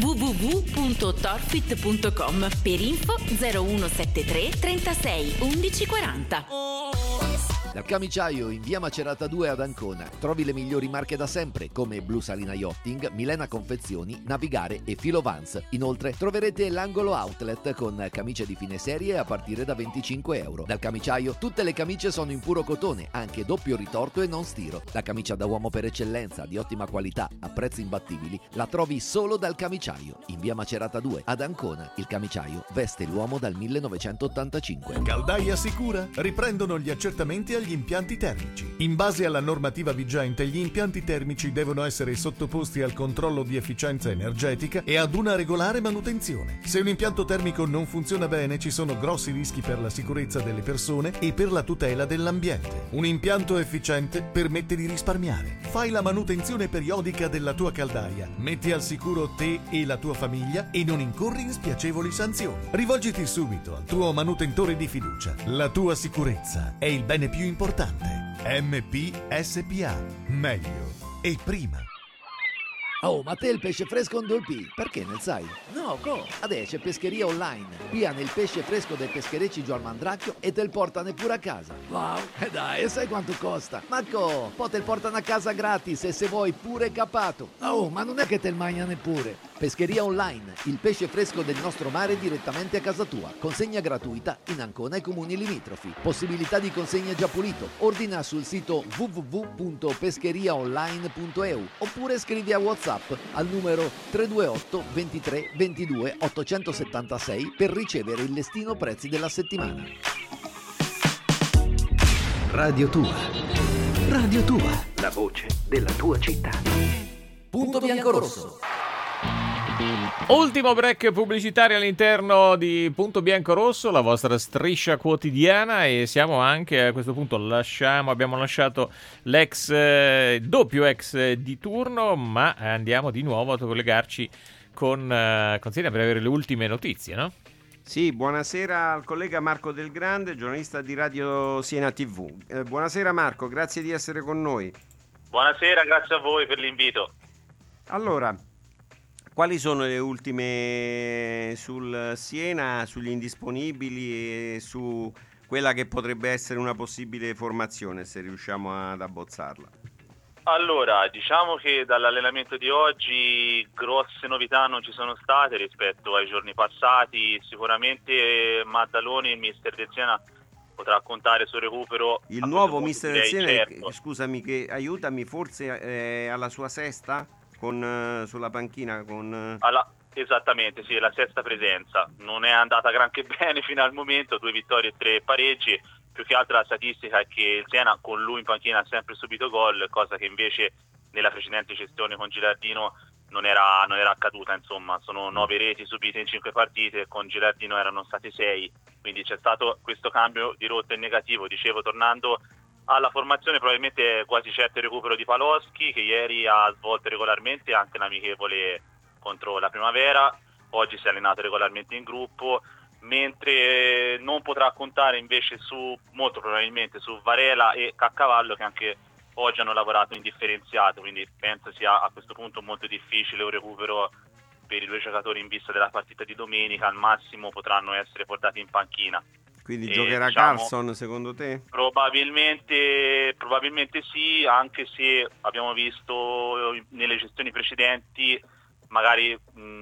www.torfit.com. Per info 0173 36 11 40. Dal Camiciaio in via Macerata 2 ad Ancona trovi le migliori marche da sempre come Blu Salina Yachting, Milena Confezioni, Navigare e Filo Vans. Inoltre troverete l'angolo outlet con camicie di fine serie a partire da €25. Dal Camiciaio tutte le camicie sono in puro cotone, anche doppio ritorto e non stiro. La camicia da uomo per eccellenza, di ottima qualità, a prezzi imbattibili, la trovi solo dal Camiciaio in via Macerata 2 ad Ancona. Il Camiciaio veste l'uomo dal 1985. Caldaia Sicura riprendono gli accertamenti agli impianti termici. In base alla normativa vigente, gli impianti termici devono essere sottoposti al controllo di efficienza energetica e ad una regolare manutenzione. Se un impianto termico non funziona bene, ci sono grossi rischi per la sicurezza delle persone e per la tutela dell'ambiente. Un impianto efficiente permette di risparmiare. Fai la manutenzione periodica della tua caldaia, metti al sicuro te e la tua famiglia e non incorri in spiacevoli sanzioni. Rivolgiti subito al tuo manutentore di fiducia. La tua sicurezza è il bene più importante. MP SPA. Meglio e prima. Oh, ma te il pesce fresco non dolpì? Perché ne sai? No, co? Adesso c'è pescheria online. Pia nel pesce fresco del pescherecci Gio Mandracchio e te il portano pure a casa. Wow, e dai, e sai quanto costa? Ma co? Poi te il portano a casa gratis e se vuoi pure capato. Oh, ma non è che te il mangia neppure. Pescheria online, il pesce fresco del nostro mare direttamente a casa tua. Consegna gratuita in Ancona e comuni limitrofi. Possibilità di consegna già pulito. Ordina sul sito www.pescheriaonline.eu oppure scrivi a WhatsApp al numero 328 23 22 876 per ricevere il listino prezzi della settimana. Radio Tua. Radio Tua. La voce della tua città. Punto bianco-rosso. Ultimo break pubblicitario all'interno di Punto Bianco Rosso, la vostra striscia quotidiana, e siamo anche a questo punto abbiamo lasciato doppio ex di turno, ma andiamo di nuovo a collegarci con Siena per avere le ultime notizie, no? Sì, buonasera al collega Marco Del Grande, giornalista di Radio Siena TV. Buonasera Marco, grazie di essere con noi. Buonasera, grazie a voi per l'invito. Allora, quali sono le ultime sul Siena, sugli indisponibili e su quella che potrebbe essere una possibile formazione, se riusciamo ad abbozzarla? Allora, diciamo che dall'allenamento di oggi grosse novità non ci sono state rispetto ai giorni passati. Sicuramente Maddaloni, il mister del Siena, potrà contare sul recupero. Il nuovo mister del Siena, certo. Scusami che aiutami, forse è alla sua sesta? Sulla panchina esattamente, sì, è la sesta presenza. Non è andata granché bene fino al momento, 2 vittorie e 3 pareggi. Più che altro la statistica è che il Siena con lui in panchina ha sempre subito gol, cosa che invece nella precedente gestione con Gilardino non era accaduta. Insomma, sono 9 reti subite in 5 partite, con Gilardino erano state 6, quindi c'è stato questo cambio di rotta in negativo. Dicevo, tornando alla formazione, probabilmente è quasi certo il recupero di Paloschi, che ieri ha svolto regolarmente anche l'amichevole contro la Primavera, oggi si è allenato regolarmente in gruppo, mentre non potrà contare invece molto probabilmente su Varela e Caccavallo, che anche oggi hanno lavorato in differenziato, quindi penso sia a questo punto molto difficile un recupero per i 2 giocatori in vista della partita di domenica. Al massimo potranno essere portati in panchina. Quindi giocherà Carlson secondo te? Probabilmente sì, anche se abbiamo visto nelle gestioni precedenti magari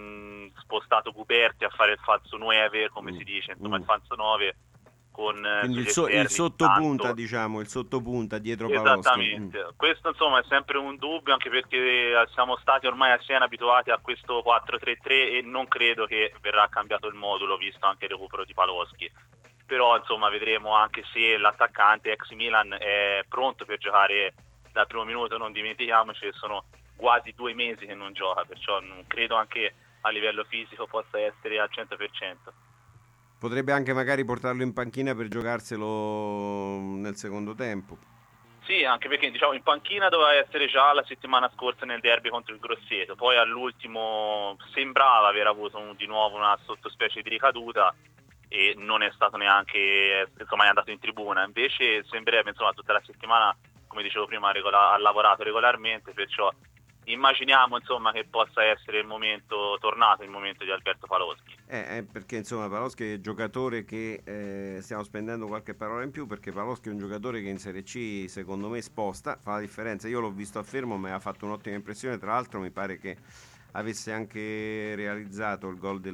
spostato Guberti a fare il falso 9, come si dice, insomma il falso 9 con quindi il sottopunta, diciamo, il sottopunta dietro Paloschi. Esattamente. Questo insomma è sempre un dubbio, anche perché siamo stati ormai a Siena abituati a questo 4-3-3 e non credo che verrà cambiato il modulo, visto anche il recupero di Paloschi. Però insomma vedremo, anche se l'attaccante ex Milan è pronto per giocare dal primo minuto. Non dimentichiamoci che sono quasi 2 mesi che non gioca, perciò non credo anche a livello fisico possa essere al 100%. Potrebbe anche magari portarlo in panchina per giocarselo nel secondo tempo. Sì, anche perché diciamo in panchina doveva essere già la settimana scorsa nel derby contro il Grosseto, poi all'ultimo sembrava aver avuto di nuovo una sottospecie di ricaduta e non è stato neanche, insomma, è andato in tribuna. Invece sembrerebbe, insomma, tutta la settimana, come dicevo prima, ha lavorato regolarmente, perciò immaginiamo, insomma, che possa essere il momento di Alberto Paloschi. Perché insomma Paloschi è un giocatore che stiamo spendendo qualche parola in più, perché Paloschi è un giocatore che in Serie C secondo me sposta, fa la differenza. Io l'ho visto a Fermo, mi ha fatto un'ottima impressione, tra l'altro mi pare che avesse anche realizzato il gol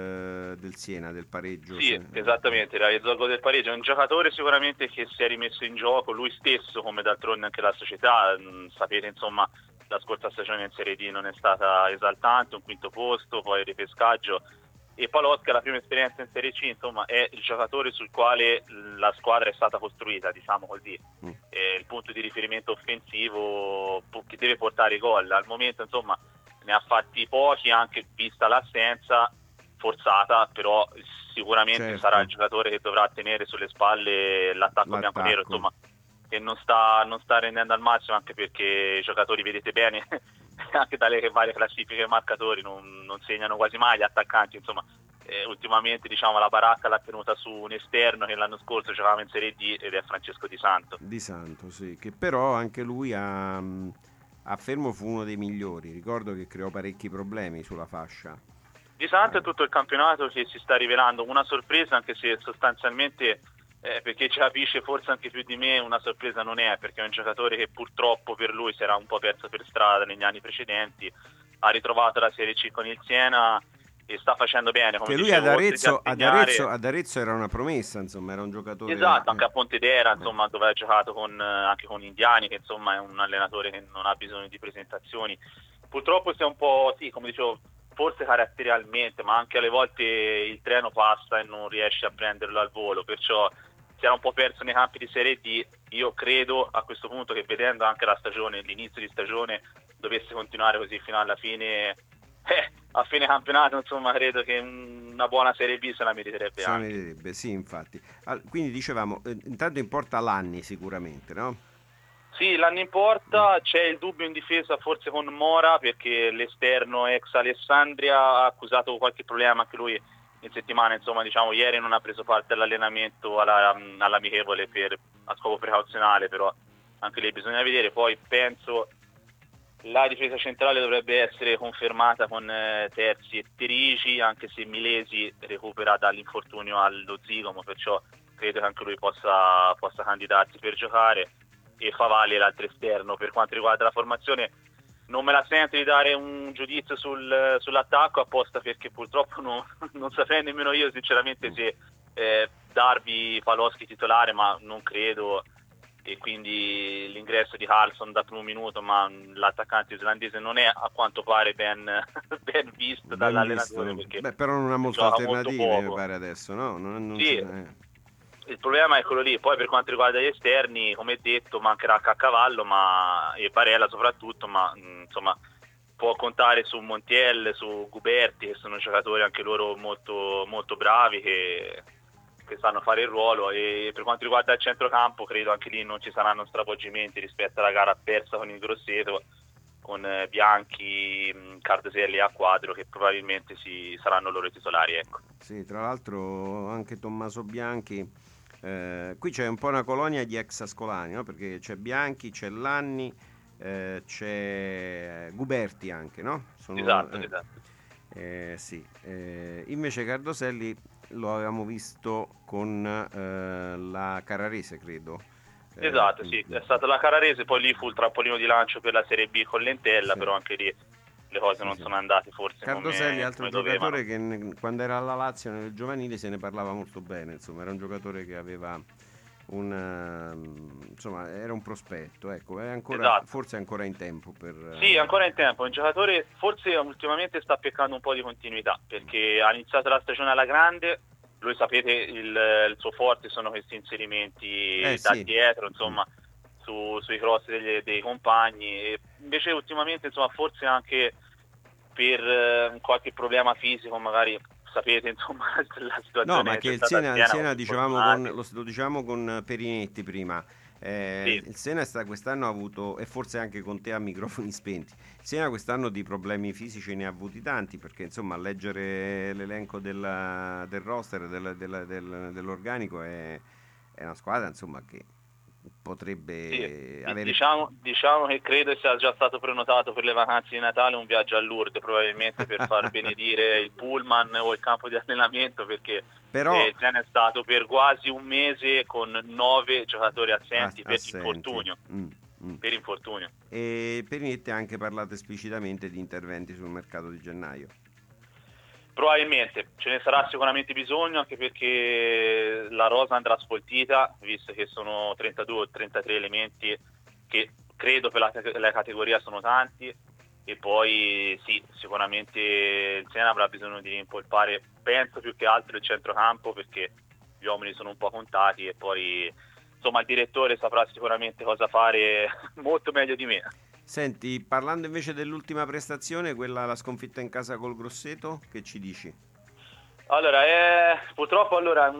del Siena, del pareggio. Sì, esattamente, realizzò il gol del pareggio. È un giocatore sicuramente che si è rimesso in gioco lui stesso, come d'altronde anche la società. Sapete, insomma, la scorsa stagione in Serie D non è stata esaltante, un quinto posto, poi il ripescaggio, e Paloschi, la prima esperienza in Serie C, insomma, è il giocatore sul quale la squadra è stata costruita, diciamo così. È il punto di riferimento offensivo che deve portare i gol. Al momento, insomma, ne ha fatti pochi, anche vista l'assenza forzata, però sicuramente sarà il giocatore che dovrà tenere sulle spalle l'attacco bianconero, insomma, che non sta rendendo al massimo, anche perché i giocatori, vedete bene, anche dalle varie classifiche marcatori non segnano quasi mai gli attaccanti, insomma. Ultimamente, diciamo, la baracca l'ha tenuta su un esterno che l'anno scorso giocava in Serie D, ed è Francesco Di Santo. Di Santo, sì, che però anche lui a Fermo fu uno dei migliori. Ricordo che creò parecchi problemi sulla fascia. Di Santo è tutto il campionato che si sta rivelando una sorpresa, anche se sostanzialmente, perché ci capisce forse anche più di me, una sorpresa non è, perché è un giocatore che purtroppo per lui si era un po' perso per strada negli anni precedenti. Ha ritrovato la Serie C con il Siena e sta facendo bene, come che lui dicevo, ad Arezzo era una promessa, insomma, era un giocatore. Esatto, anche a Pontedera, insomma, dove ha giocato anche con Indiani, che insomma è un allenatore che non ha bisogno di presentazioni. Purtroppo si è un po', sì, come dicevo, forse caratterialmente, ma anche alle volte il treno passa e non riesce a prenderlo al volo, perciò si era un po' perso nei campi di Serie D. Io credo a questo punto che, vedendo anche la stagione, l'inizio di stagione, dovesse continuare così fino alla fine, a fine campionato, insomma, credo che una buona Serie B se la meriterebbe Se la anche. meriterebbe, sì, infatti. Quindi dicevamo, intanto importa l'anni sicuramente, no? Sì, l'anno in porta, c'è il dubbio in difesa forse con Mora, perché l'esterno ex Alessandria ha accusato qualche problema anche lui in settimana, insomma, diciamo ieri non ha preso parte all'allenamento all'amichevole a scopo precauzionale, però anche lì bisogna vedere. Poi penso la difesa centrale dovrebbe essere confermata con Terzi e Terici, anche se Milesi recupera dall'infortunio allo zigomo, perciò credo che anche lui possa candidarsi per giocare, e Favalli l'altro esterno. Per quanto riguarda la formazione non me la sento di dare un giudizio sull'attacco, apposta perché purtroppo non saprei nemmeno io sinceramente se darvi Paloschi titolare, ma non credo, e quindi l'ingresso di Carlson da primo minuto, ma l'attaccante islandese non è a quanto pare ben visto dall'allenatore, perché però non ha molte gioca alternative, molto mi poco. pare adesso, no? Sì. Il problema è quello lì. Poi per quanto riguarda gli esterni, come detto, mancherà Caccavallo e Barella soprattutto, ma insomma può contare su Montiel, su Guberti, che sono giocatori anche loro molto, molto bravi, che sanno fare il ruolo. E per quanto riguarda il centrocampo, credo anche lì non ci saranno stravolgimenti rispetto alla gara persa con il Grosseto, con Bianchi, Cardoselli e Acquadro, che probabilmente saranno loro i titolari, ecco. Sì, tra l'altro anche Tommaso Bianchi. Qui c'è un po' una colonia di ex ascolani, no? Perché c'è Bianchi, c'è Lanni, c'è Guberti anche, no? Esatto. Sì. Invece Cardoselli lo avevamo visto con la Carrarese, credo. Esatto, sì, è stata la Carrarese, poi lì fu il trampolino di lancio per la Serie B con Lentella, Sì. però anche lì le cose non sono andate forse Cardoselli, altro come dovevano. giocatore che quando era alla Lazio nel giovanile se ne parlava molto bene, insomma, era un giocatore che aveva insomma, era un prospetto, ecco, è ancora, Esatto. forse è ancora in tempo per... Sì, ancora in tempo, un giocatore forse ultimamente sta peccando un po' di continuità, perché ha iniziato la stagione alla grande, lui sapete il suo forte sono questi inserimenti da sì. dietro, insomma, sui cross dei compagni, e invece ultimamente, insomma, forse anche per qualche problema fisico, magari sapete, insomma, la situazione. No, ma che il Siena dicevamo lo diciamo con Perinetti prima. Sì. Il Siena quest'anno ha avuto, e forse anche con te a microfoni spenti, il Siena quest'anno di problemi fisici ne ha avuti tanti, perché insomma a leggere l'elenco del roster, dell'organico, è una squadra insomma che potrebbe avere... Diciamo che credo sia già stato prenotato per le vacanze di Natale un viaggio a Lourdes, probabilmente per far benedire il pullman o il campo di allenamento, perché il Siena è stato per quasi un mese con 9 giocatori assenti per infortunio. Per infortunio. E Perinetti ha anche parlato esplicitamente di interventi sul mercato di gennaio. Probabilmente ce ne sarà sicuramente bisogno, anche perché la rosa andrà sfoltita, visto che sono 32 o 33 elementi, che credo per la categoria sono tanti, e poi sì, sicuramente il Siena avrà bisogno di rimpolpare, penso più che altro il centrocampo, perché gli uomini sono un po' contati, e poi insomma il direttore saprà sicuramente cosa fare molto meglio di me. Senti, parlando invece dell'ultima prestazione, la sconfitta in casa col Grosseto, che ci dici? Allora, purtroppo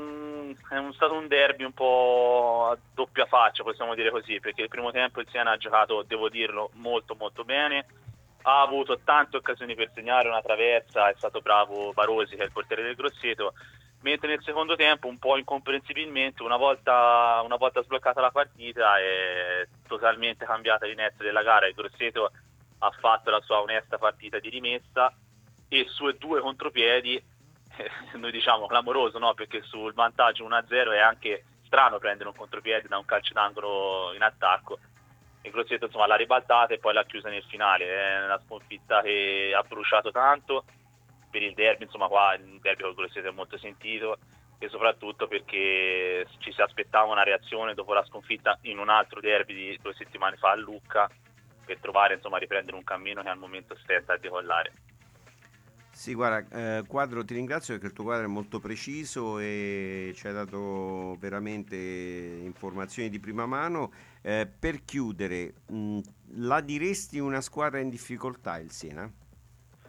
è stato un derby un po' a doppia faccia, possiamo dire così, perché il primo tempo il Siena ha giocato, devo dirlo, molto molto bene, ha avuto tante occasioni per segnare, una traversa, è stato bravo Barosi, che è il portiere del Grosseto, mentre nel secondo tempo, un po' incomprensibilmente, una volta sbloccata la partita, è totalmente cambiata l'inizio della gara. Il Grosseto ha fatto la sua onesta partita di rimessa, e su 2 contropiedi, noi diciamo clamoroso, no? Perché sul vantaggio 1-0 è anche strano prendere un contropiede da un calcio d'angolo in attacco. Il Grosseto insomma l'ha ribaltata e poi l'ha chiusa nel finale. È una sconfitta che ha bruciato tanto per il derby, insomma qua il derby col Grosseto è molto sentito, e soprattutto perché ci si aspettava una reazione dopo la sconfitta in un altro derby di 2 settimane fa a Lucca, per trovare, insomma, riprendere un cammino che al momento stenta a decollare. Sì, guarda, Quadro, ti ringrazio perché il tuo quadro è molto preciso e ci hai dato veramente informazioni di prima mano. Per chiudere, la diresti una squadra in difficoltà il Siena?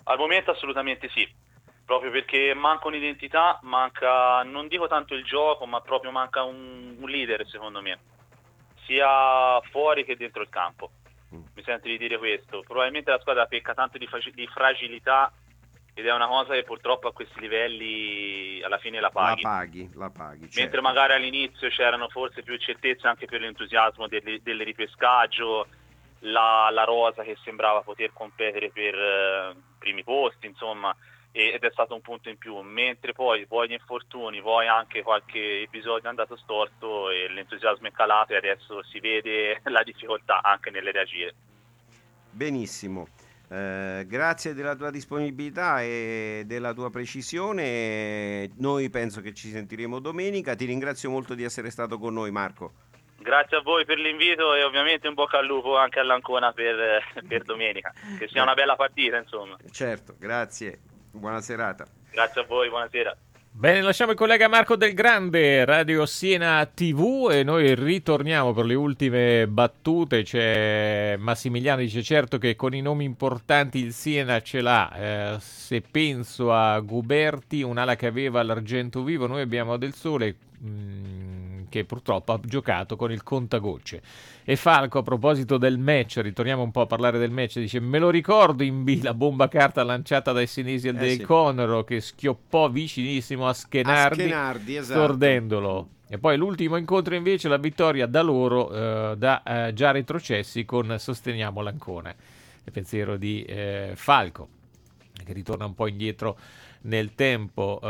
Al momento assolutamente sì, proprio perché manca un'identità, manca, non dico tanto il gioco, ma proprio manca un leader secondo me, sia fuori che dentro il campo. Mi sento di dire questo, probabilmente la squadra pecca tanto di fragilità, ed è una cosa che purtroppo a questi livelli alla fine la paghi. La paghi, certo. Mentre magari all'inizio c'erano forse più certezze anche per l'entusiasmo del ripescaggio, la rosa che sembrava poter competere per primi posti, insomma, ed è stato un punto in più. Mentre poi gli infortuni, poi anche qualche episodio è andato storto e l'entusiasmo è calato, e adesso si vede la difficoltà anche nelle reagire. Benissimo. Grazie della tua disponibilità e della tua precisione. Noi penso che ci sentiremo domenica. Ti ringrazio molto di essere stato con noi, Marco. Grazie a voi per l'invito e ovviamente un bocca al lupo anche all'Ancona per domenica, che sia una bella partita, insomma. Certo, grazie, buona serata. Grazie a voi, buonasera. Bene, lasciamo il collega Marco Del Grande, Radio Siena TV, e noi ritorniamo per le ultime battute. C'è Massimiliano, dice certo che con i nomi importanti il Siena ce l'ha, se penso a Guberti, un'ala che aveva l'argento vivo, noi abbiamo Del Sole che purtroppo ha giocato con il contagocce. E Falco, a proposito del match, ritorniamo un po' a parlare del match, dice me lo ricordo in B la bomba carta lanciata dai senesi al De Conero che schioppò vicinissimo a Schenardi, esatto, stordendolo. E poi l'ultimo incontro invece la vittoria da loro da già retrocessi con Sosteniamo l'Ancona. Il pensiero di Falco che ritorna un po' indietro nel tempo.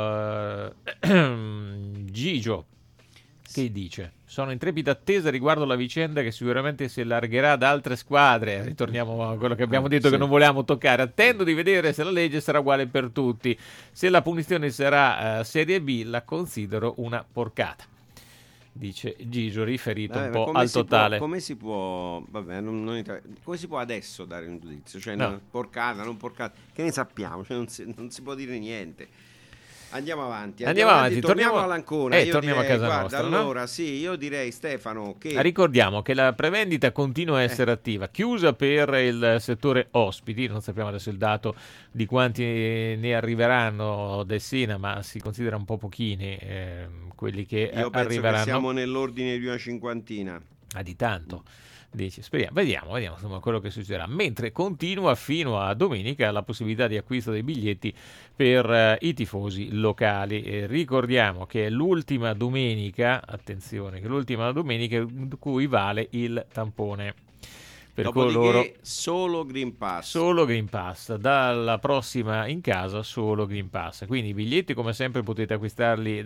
Gigio che dice sono in trepida attesa riguardo la vicenda che sicuramente si allargherà ad altre squadre. Ritorniamo a quello che abbiamo detto, che non volevamo toccare. Attendo di vedere se la legge sarà uguale per tutti. Se la punizione sarà Serie B la considero una porcata, dice Gigio, riferito un po' al totale. Come si può come si può adesso dare un giudizio? Cioè, No. porcata, non porcata, che ne sappiamo? Cioè, non si può dire niente. Andiamo avanti. Torniamo all'Ancona. Io torniamo direi, a casa guarda, nostra. allora, no? sì, io direi, Stefano, che Ricordiamo che la prevendita continua a essere attiva, chiusa per il settore ospiti, non sappiamo adesso il dato di quanti ne arriveranno del Siena, ma si considera un po' pochini quelli che io penso arriveranno. che siamo nell'ordine di una cinquantina. Di tanto. Dici, speriamo, vediamo insomma quello che succederà. Mentre continua fino a domenica la possibilità di acquisto dei biglietti per i tifosi locali. Ricordiamo che è l'ultima domenica, attenzione, che è l'ultima domenica in cui vale il tampone. Per coloro solo Green Pass. Solo Green Pass, dalla prossima in casa solo Green Pass. Quindi i biglietti come sempre potete acquistarli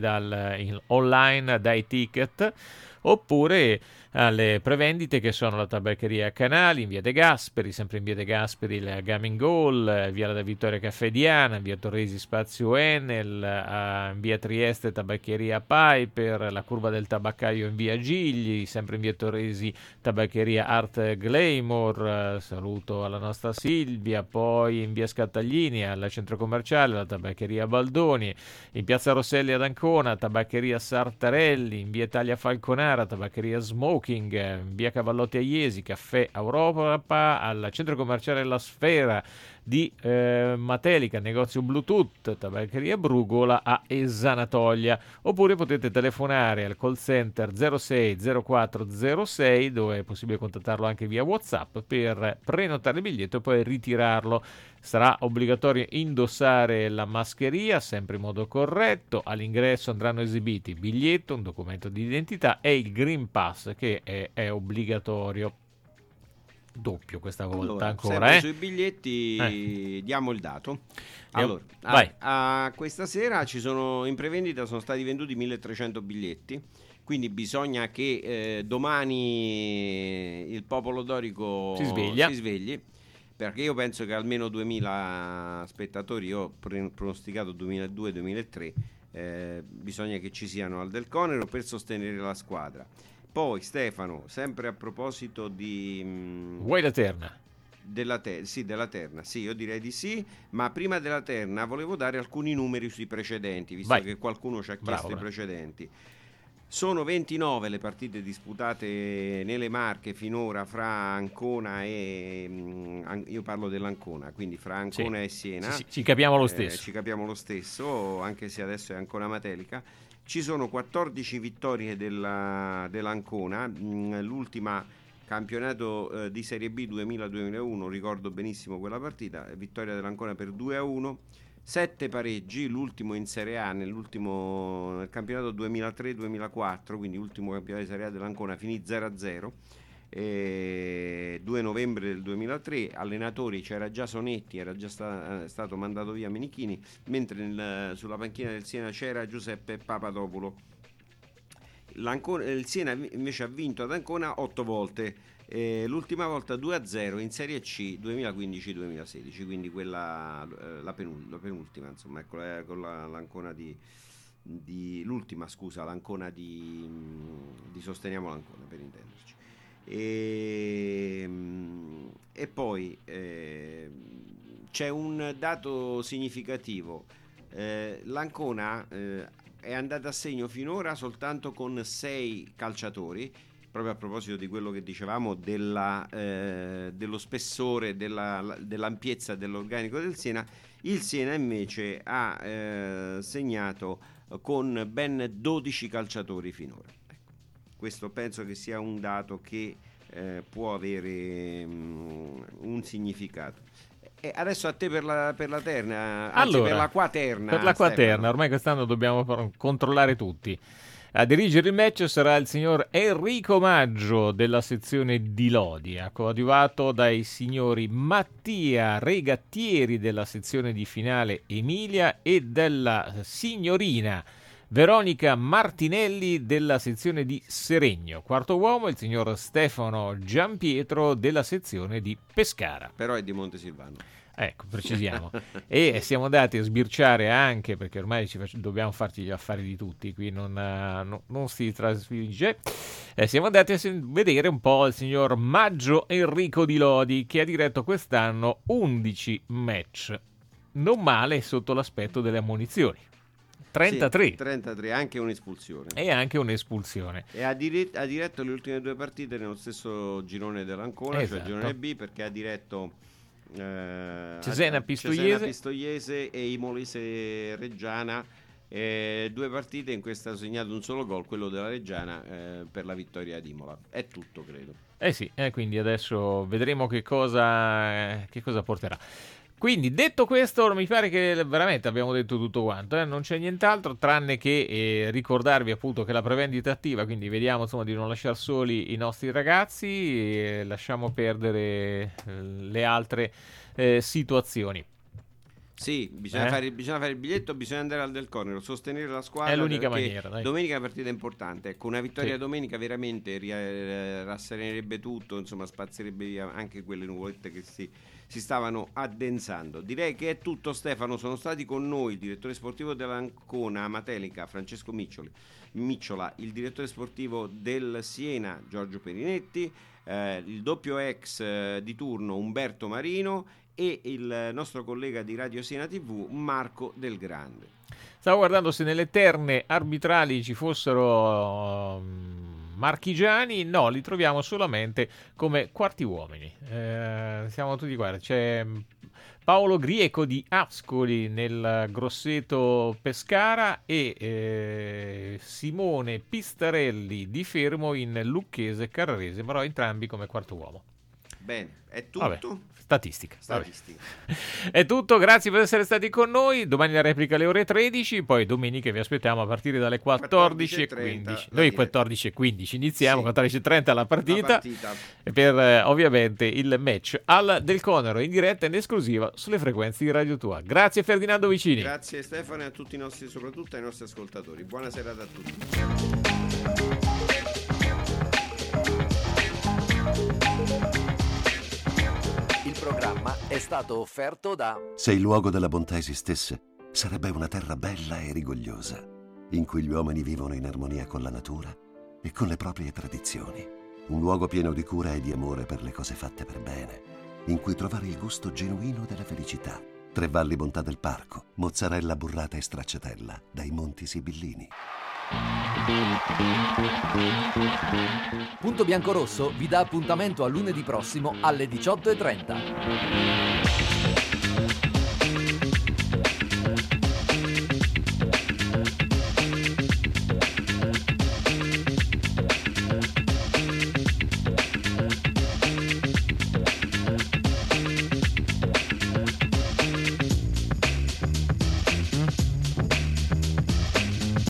online dai ticket, oppure alle prevendite che sono la tabaccheria Canali in via De Gasperi, sempre in via De Gasperi la Gaming Hall, via La Vittoria Caffè Diana, via Torresi Spazio Enel, in via Trieste tabaccheria Piper, la Curva del Tabaccaio in via Gigli, sempre in via Torresi tabaccheria Art Glamour, saluto alla nostra Silvia, poi in via Scattaglini al centro commerciale la tabaccheria Baldoni, in piazza Rosselli ad Ancona tabaccheria Sartarelli, in via Italia Falconara tabaccheria Smoking, in via Cavallotti a Iesi caffè Europa, al centro commerciale La Sfera di Matelica negozio Bluetooth tabaccheria Brugola a Esanatoglia, oppure potete telefonare al call center 06 04 06 dove è possibile contattarlo anche via WhatsApp per prenotare il biglietto e poi ritirarlo. Sarà obbligatorio indossare la mascherina sempre in modo corretto. All'ingresso andranno esibiti biglietto, un documento di identità e il Green Pass che è obbligatorio. Doppio questa volta ancora. Sui biglietti diamo il dato. Allora, vai. A questa sera in prevendita sono stati venduti 1300 biglietti, quindi bisogna che domani il popolo dorico si svegli, perché io penso che almeno 2000 spettatori, io ho pronosticato 2002-2003, bisogna che ci siano al Del Conero per sostenere la squadra. Poi Stefano, sempre a proposito di vuoi la terna? Della terna, sì, io direi di sì, ma prima della terna volevo dare alcuni numeri sui precedenti, visto che qualcuno ci ha chiesto i precedenti. Sono 29 le partite disputate nelle Marche finora fra Ancona e io parlo dell'Ancona, quindi fra Ancona e Siena. Ci capiamo lo stesso. Ci capiamo lo stesso, anche se adesso è Ancona Matelica. Ci sono 14 vittorie dell'Ancona, l'ultima campionato di Serie B 2000-2001, ricordo benissimo quella partita, vittoria dell'Ancona per 2-1. 7 pareggi, l'ultimo in Serie A nel campionato 2003-2004, quindi l'ultimo campionato di Serie A dell'Ancona finì 0-0, 2 novembre del 2003, allenatori c'era già Sonetti, era già stato mandato via Menichini, mentre sulla panchina del Siena c'era Giuseppe Papadopoulo. Il Siena invece ha vinto ad Ancona 8 volte, l'ultima volta 2-0 in Serie C 2015-2016, quindi quella la penultima, insomma, ecco, con l'Ancona l'ultima, scusa, l'Ancona di Sosteniamo l'Ancona, per intenderci. E poi c'è un dato significativo, l'Ancona è andata a segno finora soltanto con 6 calciatori, proprio a proposito di quello che dicevamo dello spessore, dell'ampiezza dell'organico del Siena. Il Siena invece ha segnato con ben 12 calciatori finora. Ecco, questo penso che sia un dato che può avere un significato. E adesso a te per la terna, anzi allora, per la quaterna. Per la quaterna, ormai quest'anno dobbiamo controllare tutti. A dirigere il match sarà il signor Enrico Maggio della sezione di Lodi, coadiuvato dai signori Mattia Regattieri della sezione di Finale Emilia e della signorina Veronica Martinelli della sezione di Seregno. Quarto uomo il signor Stefano Giampietro della sezione di Pescara. Però è di Montesilvano. Ecco, precisiamo. E siamo andati a sbirciare anche, perché ormai dobbiamo farci gli affari di tutti, qui non si trasfigge. Siamo andati a vedere un po' il signor Maggio Enrico di Lodi, che ha diretto quest'anno 11 match. Non male sotto l'aspetto delle ammonizioni. 33. Sì, 33, anche un'espulsione. E anche un'espulsione. E ha diretto le ultime 2 partite nello stesso girone dell'Ancona, esatto. Cioè girone B, perché ha diretto Cesena Pistoiese e Imolese Reggiana, 2 partite in cui è stato segnato un solo gol, quello della Reggiana, per la vittoria di Imola. È tutto, credo. Sì, quindi adesso vedremo che cosa porterà. Quindi, detto questo, mi pare che veramente abbiamo detto tutto quanto, non c'è nient'altro tranne che ricordarvi appunto che la prevendita è attiva, quindi vediamo insomma di non lasciare soli i nostri ragazzi e lasciamo perdere le altre situazioni. Sì, bisogna fare il biglietto, bisogna andare al Del Cornero, sostenere la squadra. È l'unica maniera, dai. Domenica è una partita importante, ecco, una vittoria domenica veramente rasserenerebbe tutto, insomma spazzerebbe via anche quelle nuvolette che si stavano addensando. Direi che è tutto, Stefano. Sono stati con noi il direttore sportivo dell'Ancona Matelica Francesco Micciola, il direttore sportivo del Siena Giorgio Perinetti, il doppio ex di turno Umberto Marino e il nostro collega di Radio Siena TV Marco Del Grande. Stavo guardando se nelle terne arbitrali ci fossero marchigiani, no, li troviamo solamente come quarti uomini. Siamo tutti qua, c'è Paolo Grieco di Ascoli nel Grosseto Pescara e Simone Pistarelli di Fermo in Lucchese Carrarese, però entrambi come quarto uomo. Bene, è tutto. Vabbè, statistica. Statistica. È tutto, grazie per essere stati con noi. Domani la replica alle ore 13, poi domenica vi aspettiamo a partire dalle 14:15. Noi 14:15 iniziamo, sì. 14:30 la partita. Per ovviamente il match al Del Conero in diretta in esclusiva sulle frequenze di Radio Tua. Grazie Ferdinando Vicini. Grazie Stefano e a tutti i nostri, soprattutto ai nostri ascoltatori. Buona serata a tutti. Il programma è stato offerto da... Se il luogo della bontà esistesse, sarebbe una terra bella e rigogliosa, in cui gli uomini vivono in armonia con la natura e con le proprie tradizioni. Un luogo pieno di cura e di amore per le cose fatte per bene, in cui trovare il gusto genuino della felicità. Tre Valli Bontà del Parco, mozzarella burrata e stracciatella dai Monti Sibillini. Punto Bianco Rosso vi dà appuntamento a lunedì prossimo alle 18:30.